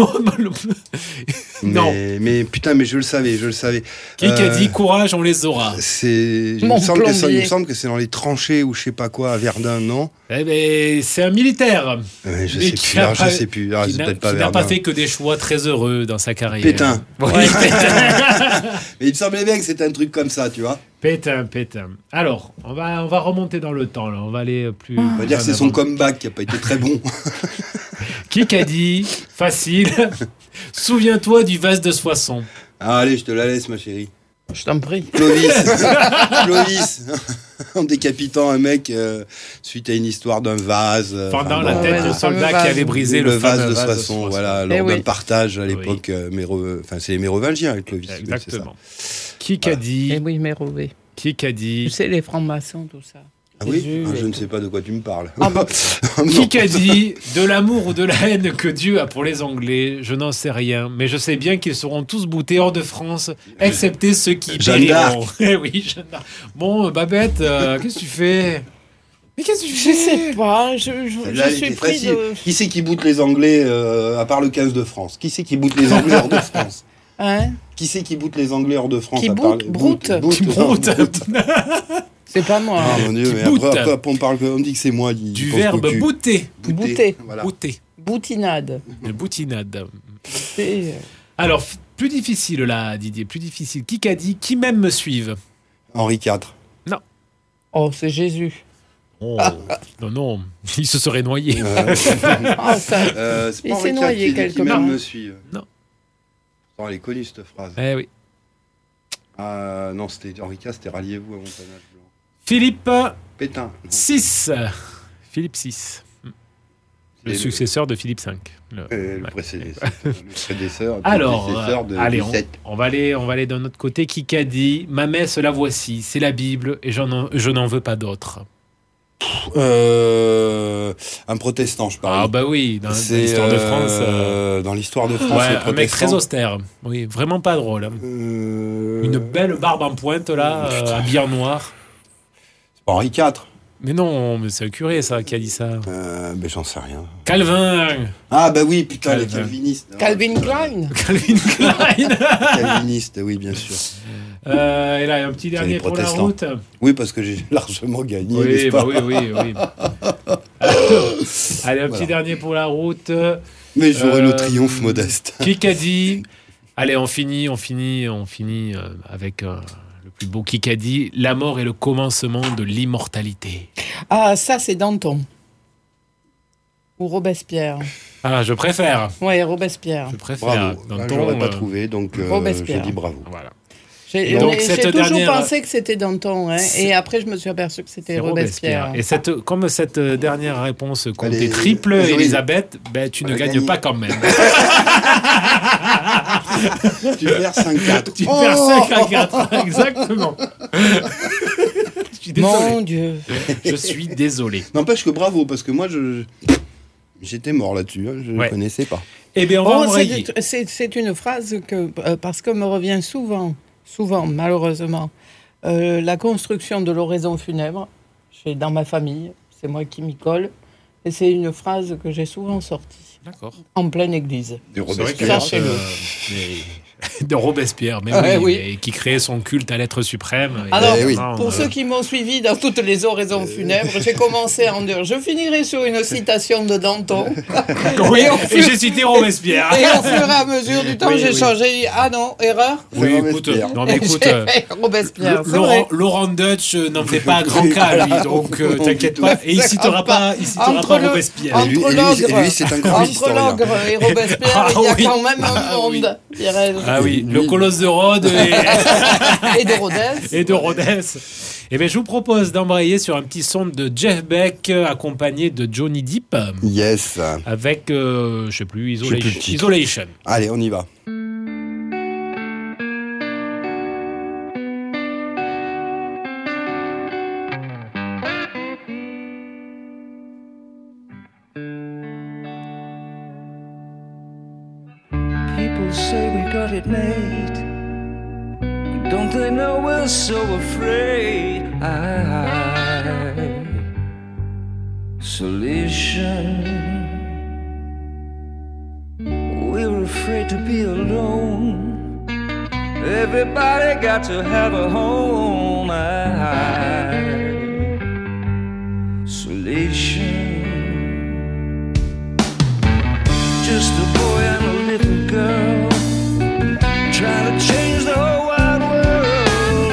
Non. Mais, mais putain, mais je le savais, je le savais. Kikadi, Euh, courage, on les aura. C'est, il Mon me, semble que ça, il plombier. me semble que c'est dans les tranchées ou je sais pas quoi à Verdun, non? Eh ben, c'est un militaire. Ouais, je Mais sais qui plus. n'a Alors, je pas- sais plus. Ah, qui c'est n'a, peut-être pas qui n'a Verdun. pas fait que des choix très heureux dans sa carrière. Pétain. Oui, Ouais. Pétain. Mais il me semblait bien que c'était un truc comme ça, tu vois. Pétain, Pétain. Alors, on va, on va remonter dans le temps, là. On va aller plus. On va dire que c'est son comeback qui a pas été très bon. Kikadi, facile. Souviens-toi du vase de Soissons. Ah, allez, je te la laisse, ma chérie. Je t'en prie. Clovis. Clovis. En décapitant un mec euh, suite à une histoire d'un vase. euh, Pendant enfin, la bon, tête ouais, du le soldat fameux qui avait vase. brisé le le, vase fameux de vase Soissons, voilà, Eh lors d'un oui. partage à l'époque, euh, méro- enfin c'est les Mérovingiens avec Clovis. oui, c'est ça. Exactement. Kikadi, Eh oui, mais Rové. Kikadi, Tu sais, les francs-maçons, tout ça. Ah oui. Jésus, Ah, les- je ne sais pas de quoi tu me parles. Ah bon. Non. Kikadi, de l'amour ou de la haine que Dieu a pour les Anglais, je n'en sais rien, mais je sais bien qu'ils seront tous boutés hors de France, excepté ceux qui Jeanne périront. Eh oui, Jeanne d'Arc. Bon, euh, Babette, euh, qu'est-ce que tu fais? Mais qu'est-ce que tu Je fais? sais pas, je, je, Là, je il suis était pris facile. de... Qui c'est qui boute les Anglais euh, à part le quinze de France? Qui c'est qui boute les Anglais hors de France? Hein? Qui c'est qui boute les Anglais hors de France Qui à part boute, les- broute. boute, Qui non, broute. C'est pas moi. Ah mon dieu, Qui mais boute. après, après, après, on parle, on dit que c'est moi. qui- Du qui pense verbe cocu. bouter. Bouter. Voilà. Bouter. Boutinade. Une boutinade. C'est, euh, Alors, f- plus difficile là, Didier, plus difficile. Kikadi, qui même me suive? Henri quatre. Oh, c'est Jésus. Oh, non, non, il se serait noyé. Euh, Ah, ça... euh, c'est Il pas s'est Henri quatre noyé qui dit quelque qui même part. me suit. Non. Oh, elle est connue cette phrase. Eh oui. Ah non, c'était Henri quatre, c'était ralliez-vous à Montagnage Blanc. Philippe Pétain. six. Philippe six. Le Et successeur de Philippe cinq. Le, Euh, le ouais. prédécesseur, le prédécesseur, le Alors, prédécesseur euh, de, allez, du on, sept. on va aller, on va aller d'un autre côté. Qui qu'a dit « Ma messe, la voici, c'est la Bible, et j'en en- je n'en veux pas d'autre. Euh, un protestant, je » parle. Ah bah oui, dans, dans C'est, l'histoire de euh, France. euh, Dans l'histoire de France, ouais, les un mec protestants. très austère. Oui, vraiment pas drôle. hein. Euh, Une belle barbe en pointe, là, euh, habillé en noir. C'est pas Henri quatre. Mais non, mais c'est le curé, ça, qui a dit ça. Euh, ben, j'en sais rien. Calvin Ah bah oui, putain, les Calvin. calvinistes. Calvin Klein. Calvin Klein Calvinistes, oui, bien sûr. Euh, Et là, un petit C'est dernier les pour la protestants. route. Oui, parce que j'ai largement gagné. Oui, n'est-ce bah pas oui, oui, oui. Allez, un petit Voilà. dernier pour la route. Mais j'aurai Euh, le triomphe modeste. Qui qu'a dit Allez, on finit, on finit, on finit euh, avec euh, le plus beau qui qu'a dit la mort est le commencement de l'immortalité. Ah, ça, c'est Danton. Ou Robespierre. Ah, je préfère. Ouais, Robespierre. Je préfère. Bravo. Dans Là, ton, j'aurais pas euh, trouvé, donc euh, je Robespierre. dis bravo. Voilà. J'ai Donc, mais cette j'ai toujours dernière- pensé que c'était Danton, hein, C'est- et après je me suis aperçu que c'était C'est Robespierre. Robespierre. Et cette, comme cette euh, dernière réponse comptait Allez, triple, Joël. Elisabeth, ben, tu ne Elle a gagnes gagné. pas quand même. Tu perds cinq quatre. Tu perds cinq à quatre, exactement. Je suis désolé. Mon Dieu. Je suis désolé. N'empêche que bravo, parce que moi, je j'étais mort là-dessus. hein, je ne Ouais. connaissais pas. Eh bien, on va Oh, embrayer. c'est- c'est c'est une phrase que, euh, parce que me revient souvent, souvent, malheureusement, euh, la construction de l'oraison funèbre, chez, dans ma famille, c'est moi qui m'y colle, et c'est une phrase que j'ai souvent sortie, D'accord. en pleine église. De C'est vrai que, Robespierre. Sachez-le. euh, mais- de Robespierre, mais Ouais, oui, oui. et qui créait son culte à l'être suprême. Et Alors, Eh oui. vraiment, pour euh, ceux qui m'ont suivi dans toutes les oraisons funèbres, j'ai commencé à en dire. Je finirai sur une citation de Danton. oui, Et au et fur- j'ai cité Robespierre. Et au fur et à mesure du temps, Oui, j'ai oui. changé. Ah non, erreur. Oui, C'est écoute, Robespierre. non, mais écoute, J'ai euh, fait Robespierre, c'est Laurent, vrai. Laurent Dutch euh, n'en fait pas un grand cas, lui, donc euh, t'inquiète pas. Et il citera pas, il citera Entre pas le- Robespierre. Et lui- Entre et lui- l'ogre et lui, c'est un grand entre historien. l'ogre et Robespierre, Ah il y a oui. quand même un Ah oui. monde, dirais-je. Ah oui, Et le lui- colosse de Rhodes et, Et de Rodez. et de Rhodes. Et bien, je vous propose d'embrayer sur un petit son de Jeff Beck euh, accompagné de Johnny Depp Yes. avec, euh, je sais plus, Je sais plus le Isolation. titre. Isolation. Allez, on y va. People say we got it made. Don't they know we're so afraid? Isolation. We're afraid to be alone. Everybody got to have a home. Isolation. Just a boy and a little girl trying to change the whole wide world.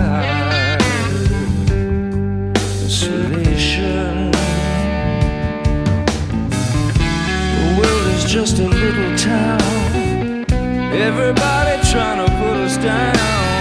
Isolation. The world is just a little town. Everybody trying to put us down.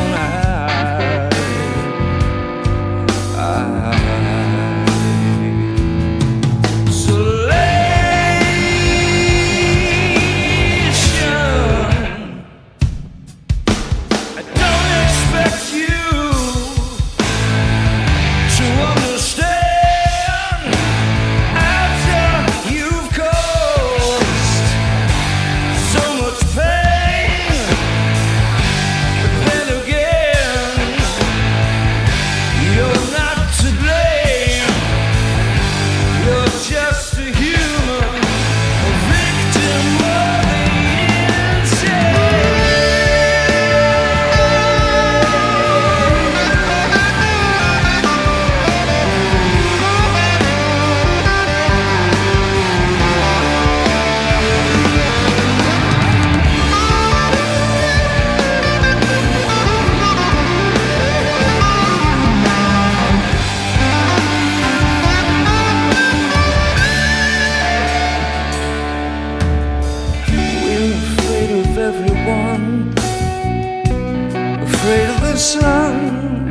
sun.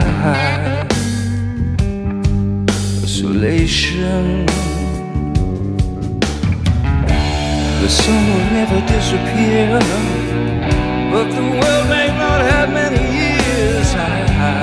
Isolation. The sun will never disappear, but the world may not have many years. I,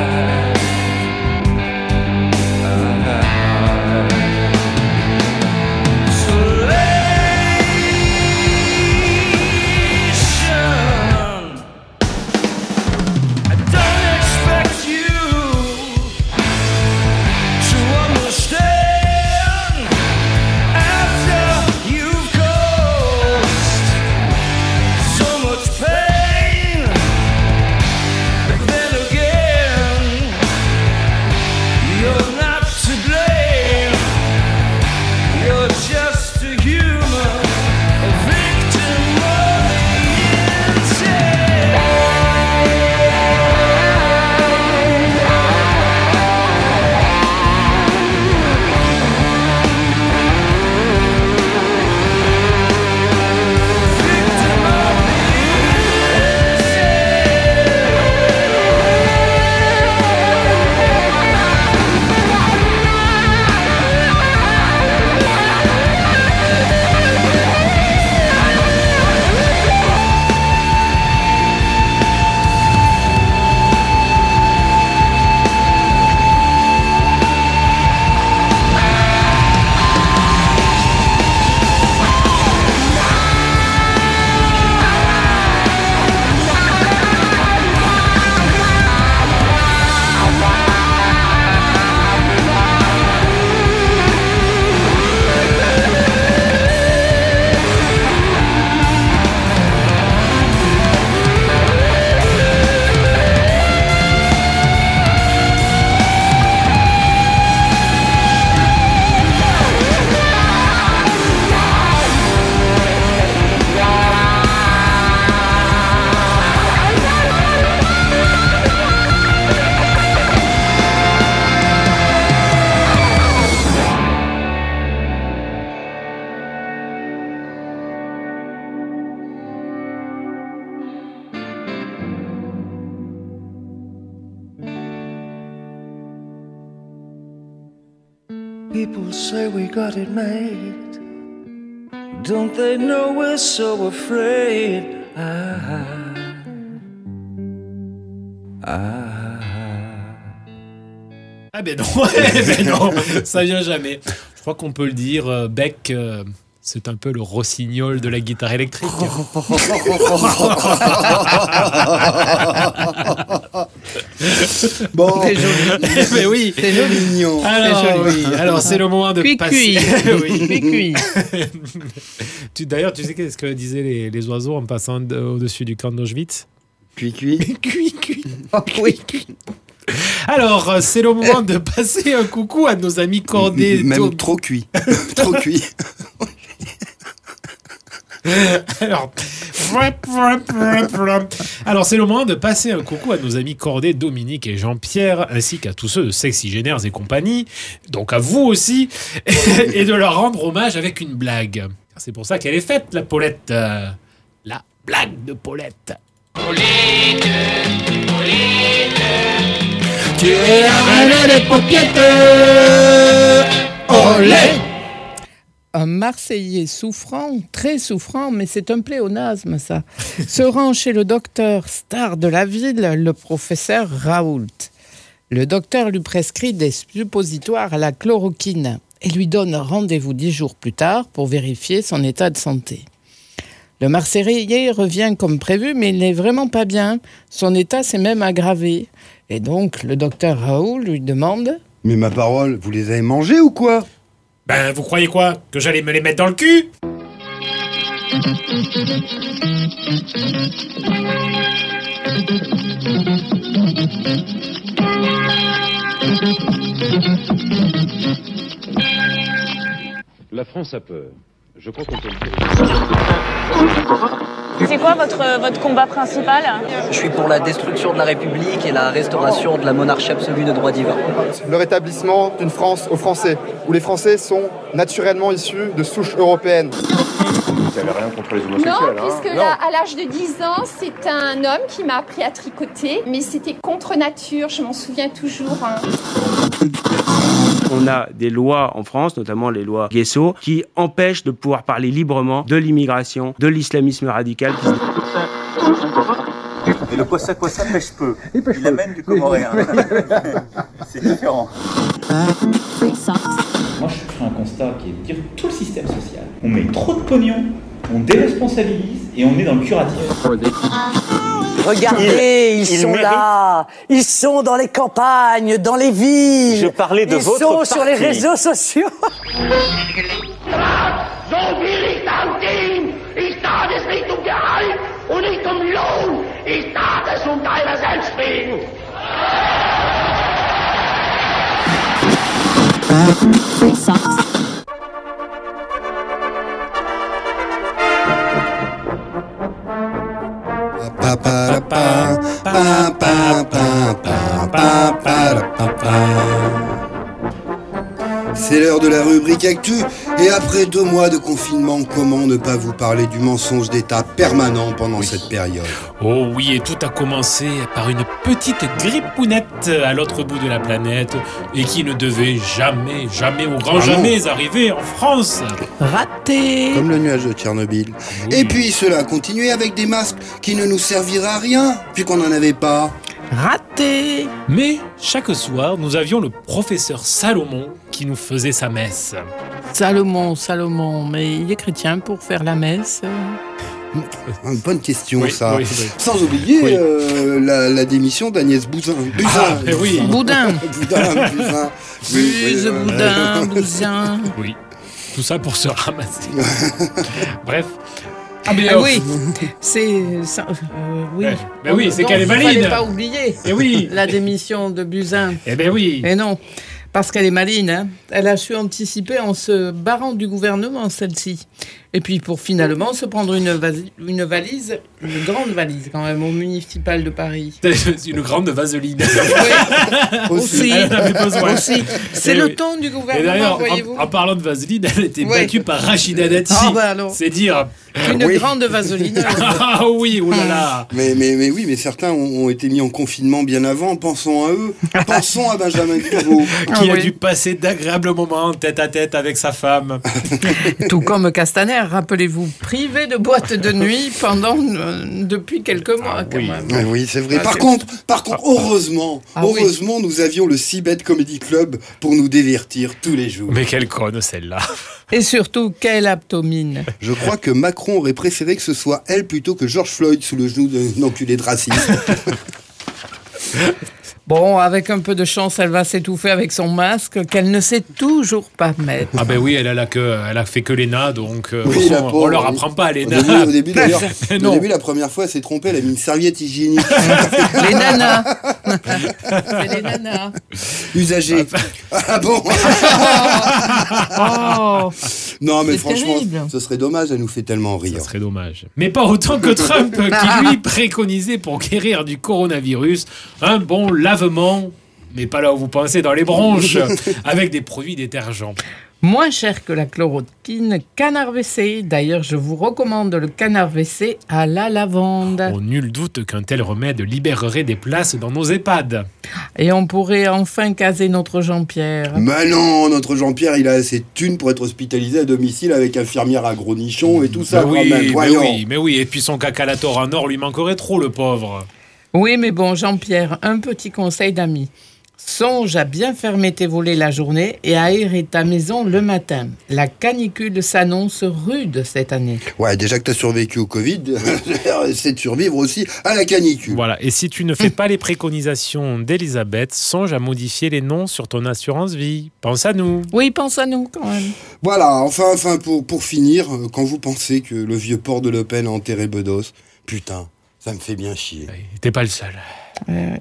people say we got it made. Don't they know we're so afraid? Ah, ah. Ah ben non, ben non, ça vient jamais. Je crois qu'on peut le dire, euh, Beck, euh, c'est un peu le rossignol de la guitare électrique. Bon, c'est joli. Mais oui, c'est joli. Mignon. Alors, C'est joli. oui. Alors c'est le moment de Cui, passer. cui. Cui, cui. tu, d'ailleurs, tu sais qu'est-ce que disaient les, les oiseaux en passant de, au-dessus du camp d'Auschwitz? Cui, cui. Cui, cui. Oh, oui. Alors, c'est le moment de passer un coucou à nos amis cordés. Même to- trop cuit. Trop cuit. Alors, alors c'est le moment de passer un coucou à nos amis cordés Dominique et Jean-Pierre, ainsi qu'à tous ceux de Sexygénaires et compagnie, donc à vous aussi, et de leur rendre hommage avec une blague. C'est pour ça qu'elle est faite, la Paulette. Euh, la blague de Paulette. Paulette, Paulette, tu es la reine des paupiètes. Olé! Un Marseillais souffrant, très souffrant, mais c'est un pléonasme ça, se rend chez le docteur star de la ville, le professeur Raoult. Le docteur lui prescrit des suppositoires à la chloroquine et lui donne rendez-vous dix jours plus tard pour vérifier son état de santé. Le Marseillais revient comme prévu, mais il n'est vraiment pas bien. Son état s'est même aggravé. Et donc, le docteur Raoult lui demande... Mais ma parole, vous les avez mangés ou quoi ? Ben, vous croyez quoi? Que j'allais me les mettre dans le cul? La France a peur. Je crois qu'on peut le dire. C'est quoi votre, votre combat principal? Je suis pour la destruction de la République et la restauration de la monarchie absolue de droit divin. Le rétablissement d'une France aux Français, où les Français sont naturellement issus de souches européennes. Vous n'avez rien contre les homosexuels, Non, puisque hein là, à l'âge de dix ans, c'est un homme qui m'a appris à tricoter, mais c'était contre nature, je m'en souviens toujours. Hein. On a des lois en France, notamment les lois Guesso, qui empêchent de pouvoir parler librement de l'immigration, de l'islamisme radical. Qui... Et le Kwassa Kwassa pêche peu. Il, pêche il amène du comoréen. C'est différent. Moi, je fais un constat qui est de dire tout le système social. On met trop de pognon, on déresponsabilise et on est dans le curatif. Regardez, ils, ils sont méritent... là, ils sont dans les campagnes, dans les villes. Je parlais de ils votre sont parti. sur les réseaux sociaux. So will ich dann gehen. Ich tat es nicht um Gehalt und nicht um Lohn. Ich tat es um deiner selbst wegen. Pa, pa, pa, pa, pa, pa, pa, pa, pa, pa, pa. C'est l'heure de la rubrique Actu, et après deux mois de confinement, comment ne pas vous parler du mensonge d'État permanent pendant oui. cette période? Oh oui, et tout a commencé par une petite grippounette à l'autre bout de la planète, et qui ne devait jamais, jamais, au grand ah jamais non. arriver en France. Raté. Comme le nuage de Tchernobyl. Oui. Et puis cela a continué avec des masques qui ne nous serviraient à rien, puisqu'on n'en avait pas. Raté. Mais chaque soir, nous avions le professeur Salomon qui nous faisait sa messe. Salomon, Salomon, mais il est chrétien pour faire la messe. Une bonne question, oui, ça. Oui, oui. Sans oublier oui. euh, la, la démission d'Agnès Buzyn. Buzyn. Ah, oui. Boudin. Boudin, Buzyn. Buse, Boudin, Buzyn. Oui, tout ça pour se ramasser. Bref. Ah, mais ah, oui, c'est ça. Euh, oui, eh, ben oui, c'est qu'elle est maline. Il ne fallait pas oublier. Eh oui. La démission de Buzyn. Eh ben oui. Et non, parce qu'elle est maline. Hein. Elle a su anticiper en se barrant du gouvernement, celle-ci. Et puis pour finalement se prendre une, vasi- une valise, une grande valise quand même, au municipal de Paris. Une grande vaseline. Oui, aussi. Elle en avait besoin. Aussi. C'est et le oui. ton du gouvernement, voyez-vous. En, en parlant de vaseline, elle était oui. battue par Rachida Dati. Ah bah alors. C'est dire. Une oui. grande vaseline. Ah oui, oulala. Mais, mais, mais oui, mais certains ont, ont été mis en confinement bien avant. Pensons à eux. Pensons à Benjamin Griveaux. Qui ah, a oui. dû passer d'agréables moments tête à tête avec sa femme. Tout comme Castaner, rappelez-vous, privé de boîte de nuit pendant euh, depuis quelques mois. Ah, quand oui. même. Ah, oui, c'est vrai. Ah, par c'est... contre, par contre, heureusement, ah, heureusement, oui. nous avions le Cibet Comedy Club pour nous divertir tous les jours. Mais quelle conne celle-là. Et surtout, quelle abtomine. Je crois que Macron aurait préféré que ce soit elle plutôt que George Floyd sous le genou d'un enculé de raciste. Bon, avec un peu de chance, elle va s'étouffer avec son masque qu'elle ne sait toujours pas mettre. Ah ben oui, elle a, la que, elle a fait que l'E N A, donc euh, oui, on, pauvre, on leur oui. apprend pas l'E N A. Au début, au début d'ailleurs, au début, la première fois, elle s'est trompée, elle a mis une serviette hygiénique. Les nanas. C'est les nanas. Usagées. Ah bon. Oh. Non, mais c'est franchement, terrible. ce serait dommage, elle nous fait tellement rire. Ce serait dommage. Mais pas autant que Trump, qui lui préconisait pour guérir du coronavirus un bon lavement, mais pas là où vous pensez, dans les bronches, avec des produits détergents. Moins cher que la chloroquine, canard W C. D'ailleurs, je vous recommande le canard W C à la lavande. Oh, nul doute qu'un tel remède libérerait des places dans nos EHPAD. Et on pourrait enfin caser notre Jean-Pierre. Mais non, notre Jean-Pierre, il a assez de thunes pour être hospitalisé à domicile avec infirmière à gros nichons et tout ça. Mais quand oui, même, mais oui, mais oui. Et puis son cacalator en or lui manquerait trop, le pauvre. Oui, mais bon, Jean-Pierre, un petit conseil d'ami. Songe à bien fermer tes volets la journée et à aérer ta maison le matin. La canicule s'annonce rude cette année. Ouais, déjà que t'as survécu au Covid, c'est de survivre aussi à la canicule. Voilà, et si tu ne fais pas les préconisations d'Elisabeth, songe à modifier les noms sur ton assurance vie. Pense à nous. Oui, pense à nous quand même. Voilà, enfin, enfin pour, pour finir, quand vous pensez que le vieux port de Le Pen a enterré Bedos, putain, ça me fait bien chier. Ouais, t'es pas le seul. Euh...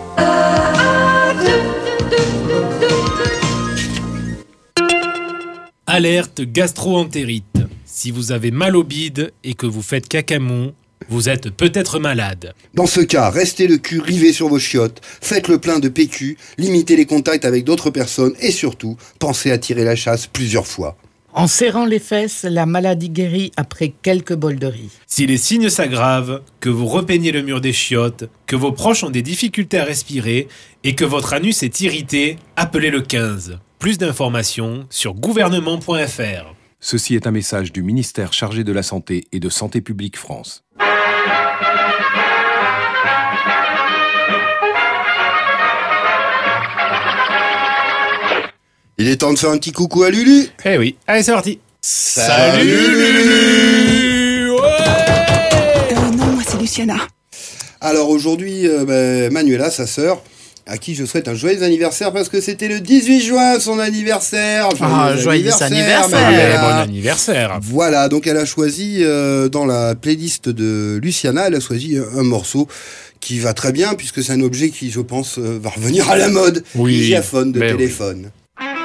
Alerte gastro-entérite. Si vous avez mal au bide et que vous faites cacamou, vous êtes peut-être malade. Dans ce cas, restez le cul rivé sur vos chiottes, faites le plein de P Q, limitez les contacts avec d'autres personnes et surtout, pensez à tirer la chasse plusieurs fois. En serrant les fesses, la maladie guérit après quelques bols de riz. Si les signes s'aggravent, que vous repeignez le mur des chiottes, que vos proches ont des difficultés à respirer et que votre anus est irrité, appelez le quinze. Plus d'informations sur gouvernement point f r. Ceci est un message du ministère chargé de la Santé et de Santé publique France. Il est temps de faire un petit coucou à Lulu. Eh oui, allez c'est parti. Salut, Lulu. Euh, non, moi c'est Luciana. Alors aujourd'hui, euh, bah, Manuela, sa sœur, à qui je souhaite un joyeux anniversaire parce que c'était le dix-huit juin son anniversaire. Ah, joyeux anniversaire, Manuela. Bon anniversaire. Voilà, donc elle a choisi euh, dans la playlist de Luciana, elle a choisi un morceau qui va très bien puisque c'est un objet qui, je pense, euh, va revenir à la mode. Oui, Hygiaphone de mais téléphone. Oui.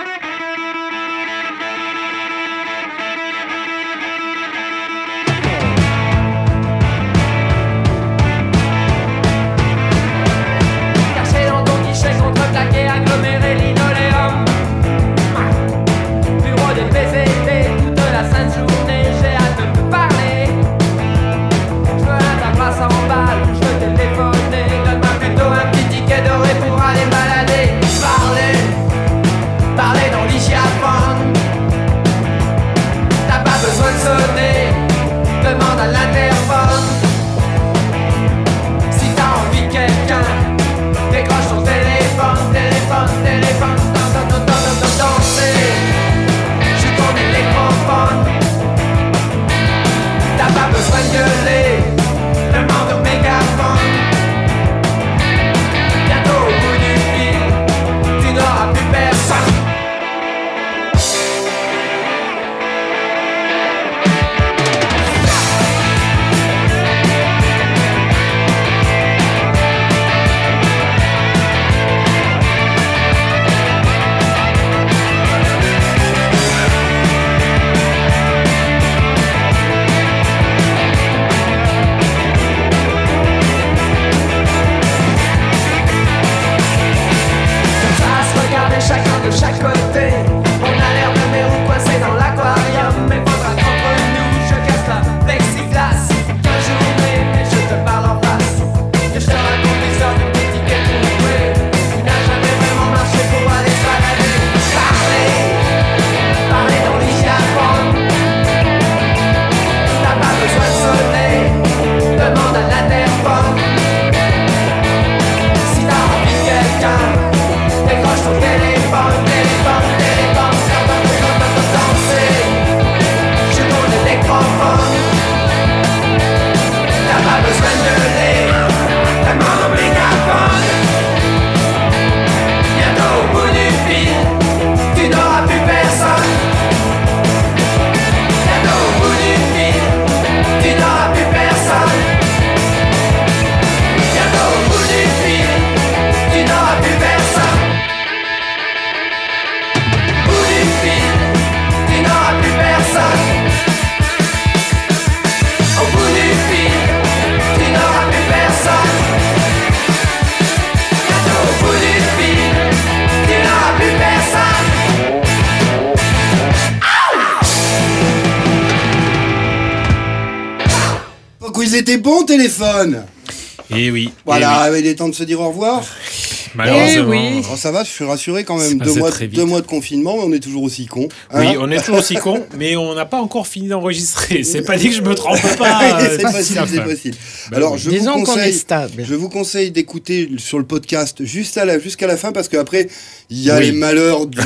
Ils étaient bons téléphone. Et oui. Voilà, et oui. il est temps de se dire au revoir. Malheureusement. Oui. Oh, ça va, je suis rassuré quand même. Deux mois, deux mois de confinement, mais on est toujours aussi cons. Hein, oui, on est toujours aussi cons, mais on n'a pas encore fini d'enregistrer. C'est pas dit que je me trompe pas. Oui, c'est possible, c'est possible. Bah, Alors, oui. je Disons vous qu'on est conseille, stable. je vous conseille d'écouter sur le podcast juste à la, jusqu'à la fin, parce qu'après, il y a Oui. les malheurs du...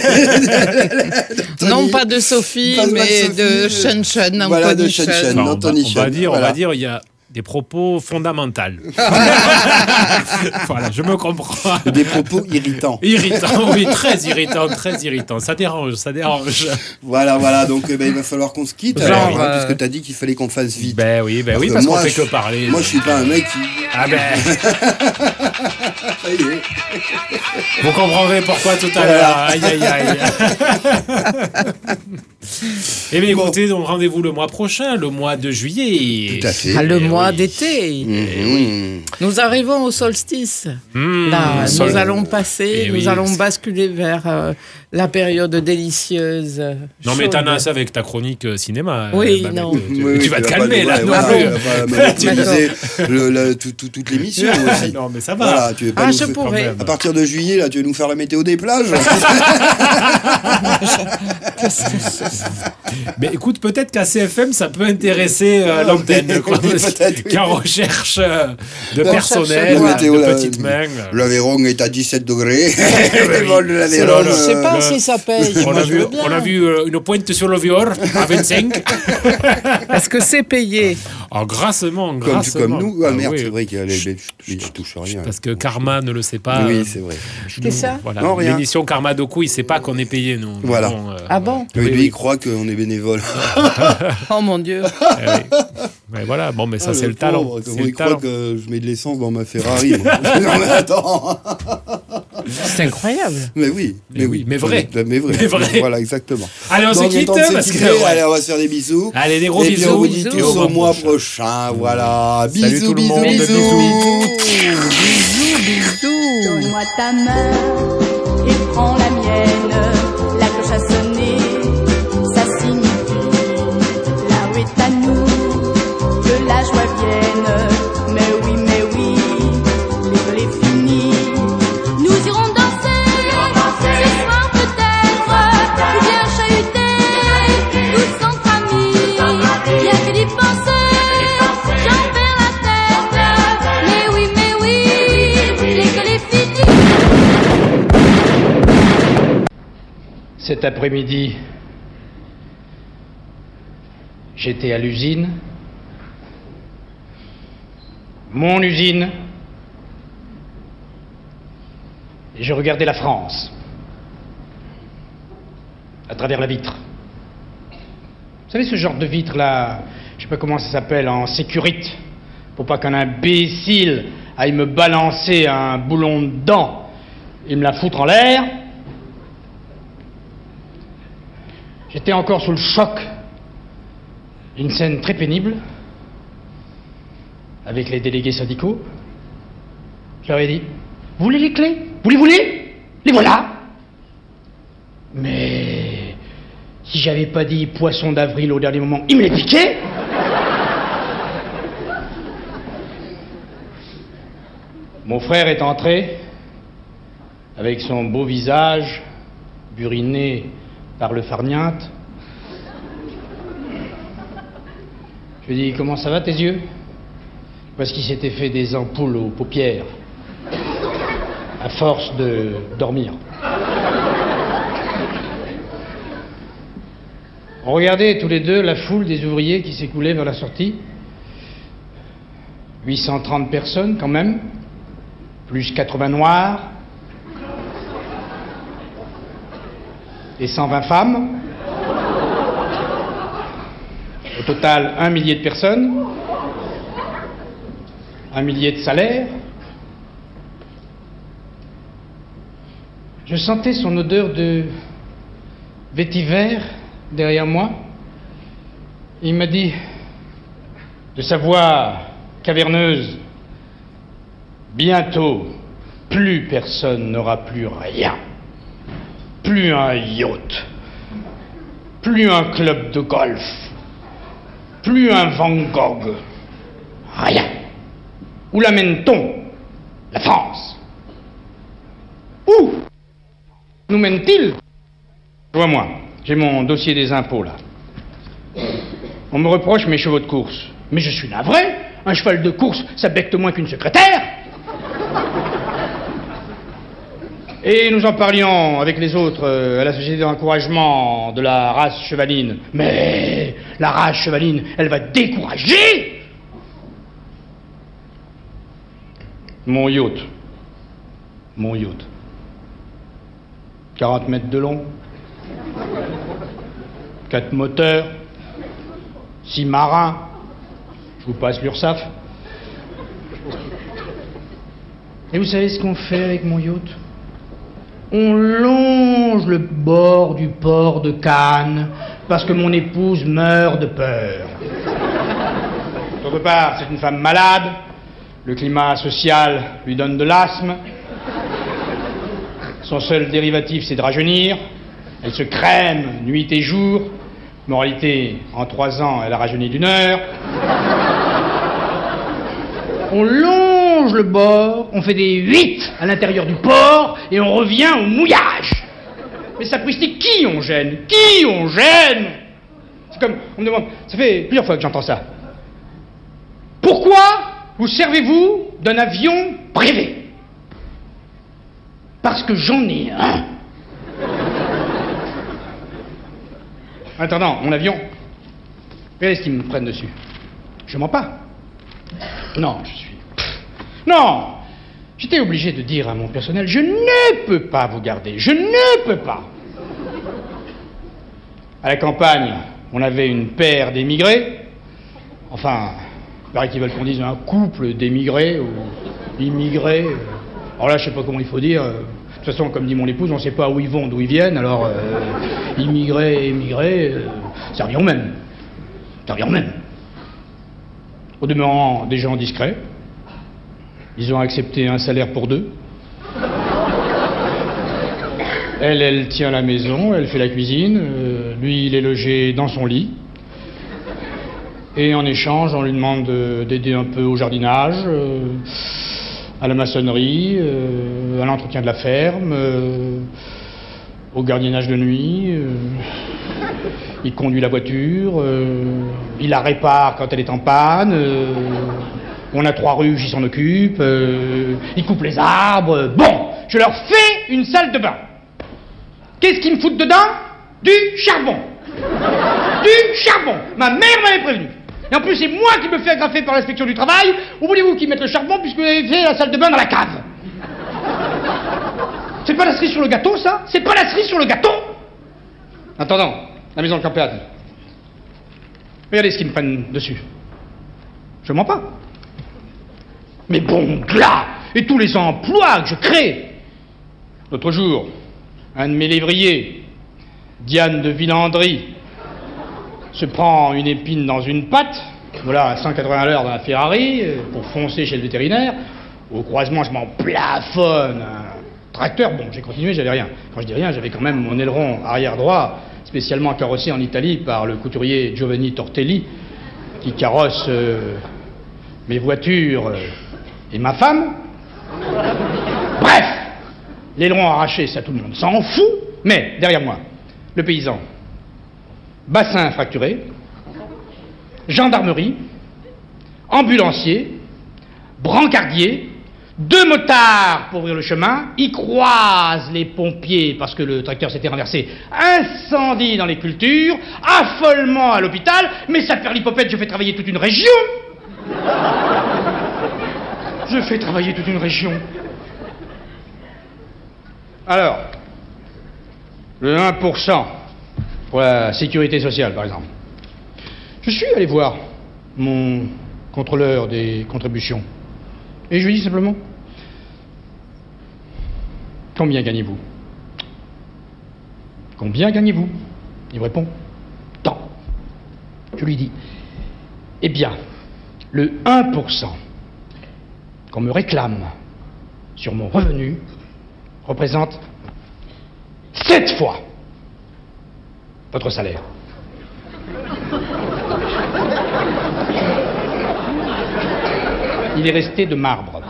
Non, pas de Sophie, Pas de mais Sophie, de Chen Chen, voilà, Anthony de Chen Chen. Chen. Enfin, on, va, Anthony on va Chen, dire, voilà. on va dire, il y a des propos fondamentaux. Voilà, je me comprends. Des propos irritants. Irritants, oui, très irritants, très irritants. Ça dérange, ça dérange. Voilà, voilà, donc eh ben, il va falloir qu'on se quitte, Genre, alors, hein, euh, puisque t'as dit qu'il fallait qu'on fasse vite. Ben oui, ben oui, que parce qu'on moi, fait je- que parler. Moi, je suis pas un mec qui... Ah ben, Ça y est. vous comprendrez pourquoi tout à Voilà. l'heure. Aïe, aïe, aïe. Eh bien, écoutez, donc rendez-vous le mois prochain, le mois de juillet. Tout à fait. Ah, le Eh mois oui. d'été. Mmh. Nous arrivons au solstice. Mmh, Là, sol- nous allons passer, Eh nous oui, allons c'est- basculer vers euh, la période délicieuse. euh, Non, mais chaude. t'en as assez avec ta chronique euh, cinéma. Oui, Babette. non. Tu, Oui, oui, tu vas te vas calmer, pas- là. ouais, non voilà, plus. tu vas pas monopoliser le- la- tout- tout- toute l'émission aussi. Non, mais ça va. Voilà, tu veux pas Ah, nous je faire- pourrais. même. À partir de juillet, là, tu veux nous faire la météo des plages. Mais écoute, peut-être qu'à C F M, ça peut intéresser euh, l'antenne, oui, quoi, parce peut-être, oui. qu'il y a recherche euh, de On personnel, cherche la météo, de la- petites mains. L'Aveyron est à dix-sept degrés. oui. Le vol de C'est l'Aveyron. le- Je sais pas le- si ça paye. On Moi, a, je vu, veux bien. on a vu euh, une pointe sur le Vior à vingt-cinq. Est-ce que c'est payé? Oh, grassement, Comme, grassement. comme nous. Ah Ah, merde, oui. c'est vrai qu'il y a les, les- je, je touche rien. Parce que Karma ne le sait pas. Oui, euh, c'est vrai. nous, Qu'est-ce que ça voilà, Non, rien. l'émission Karma Doku, il sait pas qu'on est payé, nous. Voilà. Bon, euh, Ah bon? Oui, Oui, lui, oui. il croit qu'on est bénévole. Oh mon Dieu. eh oui. Mais voilà, bon, mais ça, Ah, c'est le talent. pauvre, C'est comment le il croit talent. que je mets de l'essence dans ma Ferrari. moi. Non, mais attends. C'est incroyable. Mais oui. Mais oui, mais vrai. Mais vrai. Mais vrai. Voilà, exactement. Allez, on se Donc, il est quitte temps de se parce que. quitter. ouais. Allez, on va se faire des bisous. Allez, des gros Et puis bisous. on vous dit Bisous. tous Et au mois prochain. Voilà. Salut Bisous, tout le bisous, monde, bisous. Bisous, bisous. Donne-moi ta main et prends la mienne. La cloche a sonné, ça signifie là où est à nous que la joie vienne. Mais oui, mais oui, l'école est finie. Nous irons danser, ce soir peut-être, ou bien chahuter, tous entre amis. Bien que d'y penser, j'en perds la tête. Mais oui, mais oui, l'école est finie. Cet après-midi, j'étais à l'usine. Mon usine. Et je regardais la France. À travers la vitre. Vous savez ce genre de vitre là, je sais pas comment ça s'appelle, en sécurite, pour pas qu'un imbécile aille me balancer un boulon dedans et me la foutre en l'air. J'étais encore sous le choc d'une scène très pénible avec les délégués syndicaux. Je leur ai dit, vous voulez les clés? Vous les voulez? Les voilà. Mais si j'avais pas dit poisson d'avril au dernier moment, ils me les piquaient. Mon frère est entré avec son beau visage buriné par le farniente. Je lui ai dit, comment ça va tes yeux? Parce qu'il s'était fait des ampoules aux paupières à force de dormir. On regardait tous les deux la foule des ouvriers qui s'écoulait vers la sortie. huit cent trente personnes quand même, plus quatre-vingts noirs et cent vingt femmes. Au total, un millier de personnes, un millier de salaires. Je sentais son odeur de vétiver derrière moi. Il m'a dit, de sa voix caverneuse, bientôt, plus personne n'aura plus rien. Plus un yacht, plus un club de golf, plus un Van Gogh. Rien. Où l'amène-t-on? La France. Où nous mène-t-il? Vois-moi, j'ai mon dossier des impôts là. On me reproche mes chevaux de course. Mais je suis navré. Un cheval de course, ça becte moins qu'une secrétaire. Et nous en parlions avec les autres euh, à la société d'encouragement de la race chevaline. Mais la race chevaline, elle va décourager. Mon yacht. Mon yacht. quarante mètres de long. Quatre moteurs. Six marins. Je vous passe l'URSSAF. Et vous savez ce qu'on fait avec mon yacht? On longe le bord du port de Cannes parce que mon épouse meurt de peur. D'autre part, c'est une femme malade, le climat social lui donne de l'asthme, son seul dérivatif c'est de rajeunir, elle se crème nuit et jour, moralité, en trois ans elle a rajeuni d'une heure. On longe le bord, on fait des huit à l'intérieur du port et on revient au mouillage. Mais sapristi, qui on gêne? Qui on gêne? C'est comme, on me demande, ça fait plusieurs fois que j'entends ça. Pourquoi vous servez-vous d'un avion privé? Parce que j'en ai un. En attendant, mon avion, regardez ce qu'ils me prennent dessus. Je mens pas. Non, je suis... Non! J'étais obligé de dire à mon personnel, je ne peux pas vous garder, je ne peux pas. À la campagne, on avait une paire d'émigrés. Enfin, il paraît qu'ils veulent qu'on dise un couple d'émigrés ou immigrés. Alors là, je sais pas comment il faut dire. De toute façon, comme dit mon épouse, on sait pas où ils vont, d'où ils viennent. Alors, euh, immigrés, émigrés, euh, ça revient au même. Ça revient au même. Au demeurant, des gens discrets. Ils ont accepté un salaire pour deux. Elle, elle tient la maison, elle fait la cuisine. Euh, lui, il est logé dans son lit. Et en échange, on lui demande de, d'aider un peu au jardinage, euh, à la maçonnerie, euh, à l'entretien de la ferme, euh, au gardiennage de nuit. Euh, il conduit la voiture, euh, il la répare quand elle est en panne. Euh, on a trois rues, j'y s'en occupe. Euh, il coupe les arbres. Bon, je leur fais une salle de bain. Qu'est-ce qu'ils me foutent dedans? Du charbon. Du charbon. Ma mère m'avait prévenu. Et en plus, c'est moi qui me fais agrafer par l'inspection du travail. Où voulez-vous qu'ils mettent le charbon puisque vous avez fait la salle de bain dans la cave? C'est pas la cerise sur le gâteau, ça? C'est pas la cerise sur le gâteau? Attendant, la maison de campagne. Regardez ce qu'ils me prennent dessus. Je mens pas. Mais bon, là, et tous les emplois que je crée. L'autre jour, un de mes lévriers, Diane de Villandry, se prend une épine dans une patte, voilà, à cent quatre-vingts à l'heure dans la Ferrari, pour foncer chez le vétérinaire. Au croisement, je m'en plafonne un tracteur. Bon, j'ai continué, j'avais rien. Quand je dis rien, j'avais quand même mon aileron arrière droit, spécialement carrossé en Italie par le couturier Giovanni Tortelli, qui carrosse euh, mes voitures euh, et ma femme. Bref, l'aileron arraché, ça tout le monde s'en fout, mais derrière moi, le paysan, bassin fracturé, gendarmerie, ambulancier, brancardier, deux motards pour ouvrir le chemin, ils croisent les pompiers parce que le tracteur s'était renversé, incendie dans les cultures, affolement à l'hôpital, mais ça perd l'hypopète, je fais travailler toute une région. Je fais travailler toute une région. Alors, le un pour cent pour la sécurité sociale, par exemple. Je suis allé voir mon contrôleur des contributions. Et je lui dis simplement, combien gagnez-vous? Combien gagnez-vous? Il me répond, tant. Je lui dis, eh bien, le un pour cent qu'on me réclame sur mon revenu représente sept fois votre salaire. Il est resté de marbre.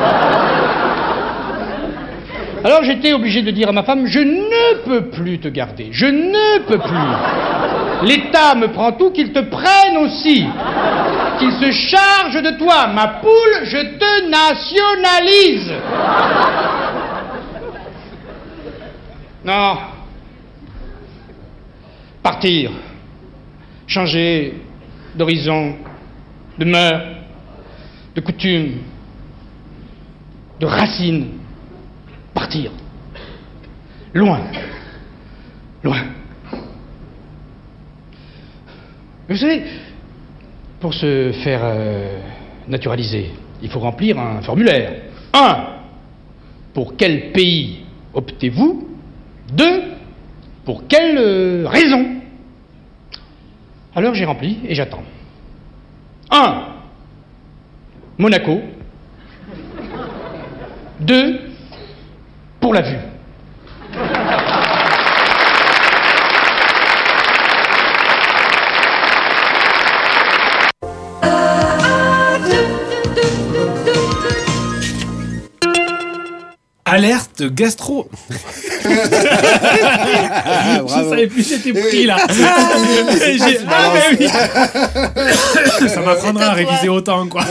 Alors j'étais obligé de dire à ma femme, je ne peux plus te garder, je ne peux plus. L'État me prend tout, qu'il te prenne aussi. Qu'il se charge de toi. Ma poule, je te nationalise. Non. Partir. Changer d'horizon, de mœurs, de coutumes, de racines. Partir. Loin. Loin. Vous savez, pour se faire euh, naturaliser, il faut remplir un formulaire. Un, pour quel pays optez-vous? Deux, pour quelle euh, raison? Alors j'ai rempli et j'attends. un. Monaco. deux. Pour la vue. Alerte gastro. Ah, je savais plus j'étais pris oui. là. J'ai... Ah mais oui. Ça m'apprendra à réviser autant quoi.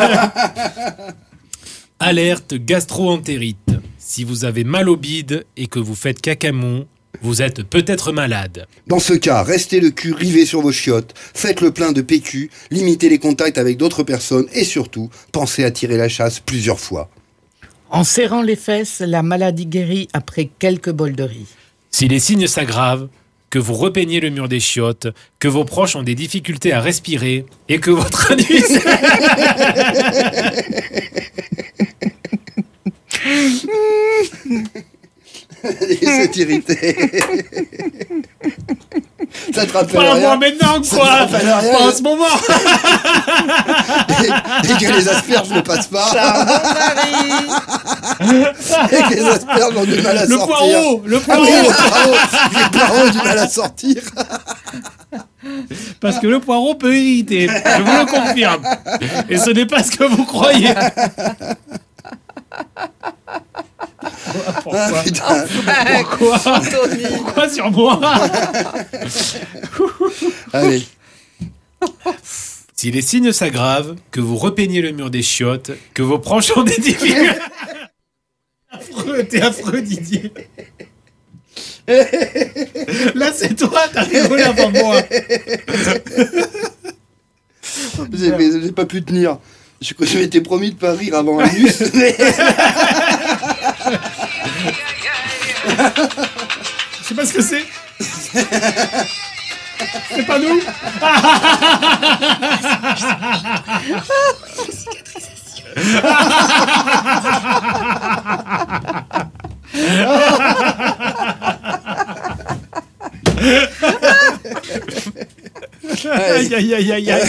Alerte gastro-entérite. Si vous avez mal au bide et que vous faites cacamon, vous êtes peut-être malade. Dans ce cas, restez le cul rivé sur vos chiottes, faites le plein de P Q, limitez les contacts avec d'autres personnes et surtout, pensez à tirer la chasse plusieurs fois. En serrant les fesses, la maladie guérit après quelques bols de riz. Si les signes s'aggravent, que vous repeignez le mur des chiottes, que vos proches ont des difficultés à respirer et que votre anus... C'est irrité. Ça te rappelle Pas rien. moi maintenant Ça quoi. te rappelle rien. Pas en ce moment. et, et que les asperges ne passent pas. Et que les asperges ont du mal à Le sortir. poireau, le Ah oui, poireau. le poireau. Le poireau a du mal à sortir. Parce que le poireau peut irriter, je vous le confirme. Et ce n'est pas ce que vous croyez. Pourquoi Ah, putain. Pourquoi Pourquoi sur moi? Allez. Si les signes s'aggravent, que vous repeignez le mur des chiottes, que vos proches ont des difficultés... Affreux, t'es affreux Didier. Là c'est toi, t'as rigolé avant moi. J'ai, mais j'ai pas pu tenir. Je, je m'étais promis de pas rire avant un bus, mais... Je sais pas ce que c'est. C'est pas nous. Aïe aïe aïe aïe aïe.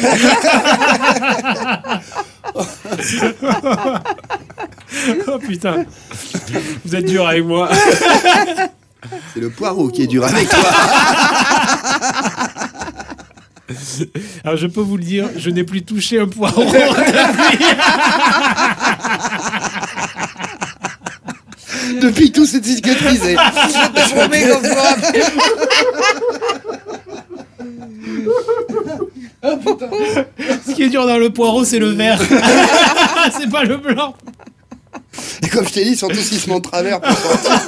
Oh putain. Vous êtes dur avec moi. C'est le poireau qui est dur avec toi. Alors je peux vous le dire, je n'ai plus touché un poireau. Depuis tout s'est cicatrisé. Je promets qu'on fera Ce qui est dur dans le poireau, c'est le vert. C'est pas le blanc. Et comme je t'ai dit, ils sont tous ils se montent travers pour sortir.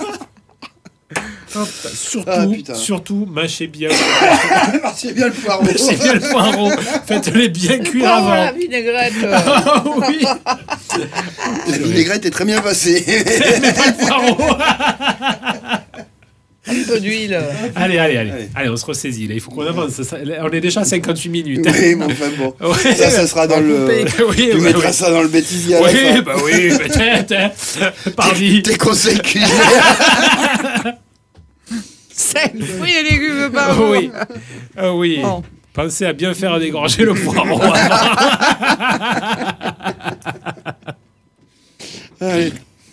Oh, surtout, Ah, putain. surtout, mâchez bien. Mâchez bien le poireau. Mâchez bien le poireau. Faites-les bien cuire Oh, la avant. vinaigrette. Ah oui. La vinaigrette est très bien passée. Mais pas le poireau. Un peu d'huile. Allez, allez, allez, Allez. allez, on se ressaisit là. Il faut qu'on avance. Ça, ça- on est déjà à cinquante-huit minutes. Oui, mais enfin bon. Ouais. Ça, ça sera dans le. Oui, Tu bah mettras oui. ça dans le bêtisier à la Oui, fin. bah oui, peut-être. hein. Pardi. Tes conseils culinaires. Sel, fruits et légumes par Ah jour. oui. Ah oui. Bon. Pensez à bien faire dégorger le poireau. Allez.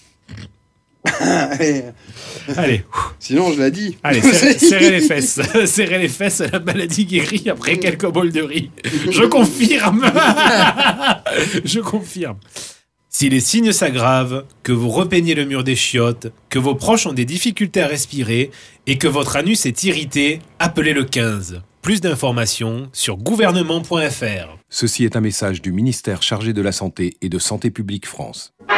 Allez. Allez. Sinon, je l'ai dit. Allez, serrez, serrez les fesses. Serrez les fesses, la maladie guérit après quelques bols de riz. Je confirme. Je confirme. Si les signes s'aggravent, que vous repeignez le mur des chiottes, que vos proches ont des difficultés à respirer et que votre anus est irrité, appelez le quinze. Plus d'informations sur gouvernement point f r. Ceci est un message du ministère chargé de la Santé et de Santé publique France.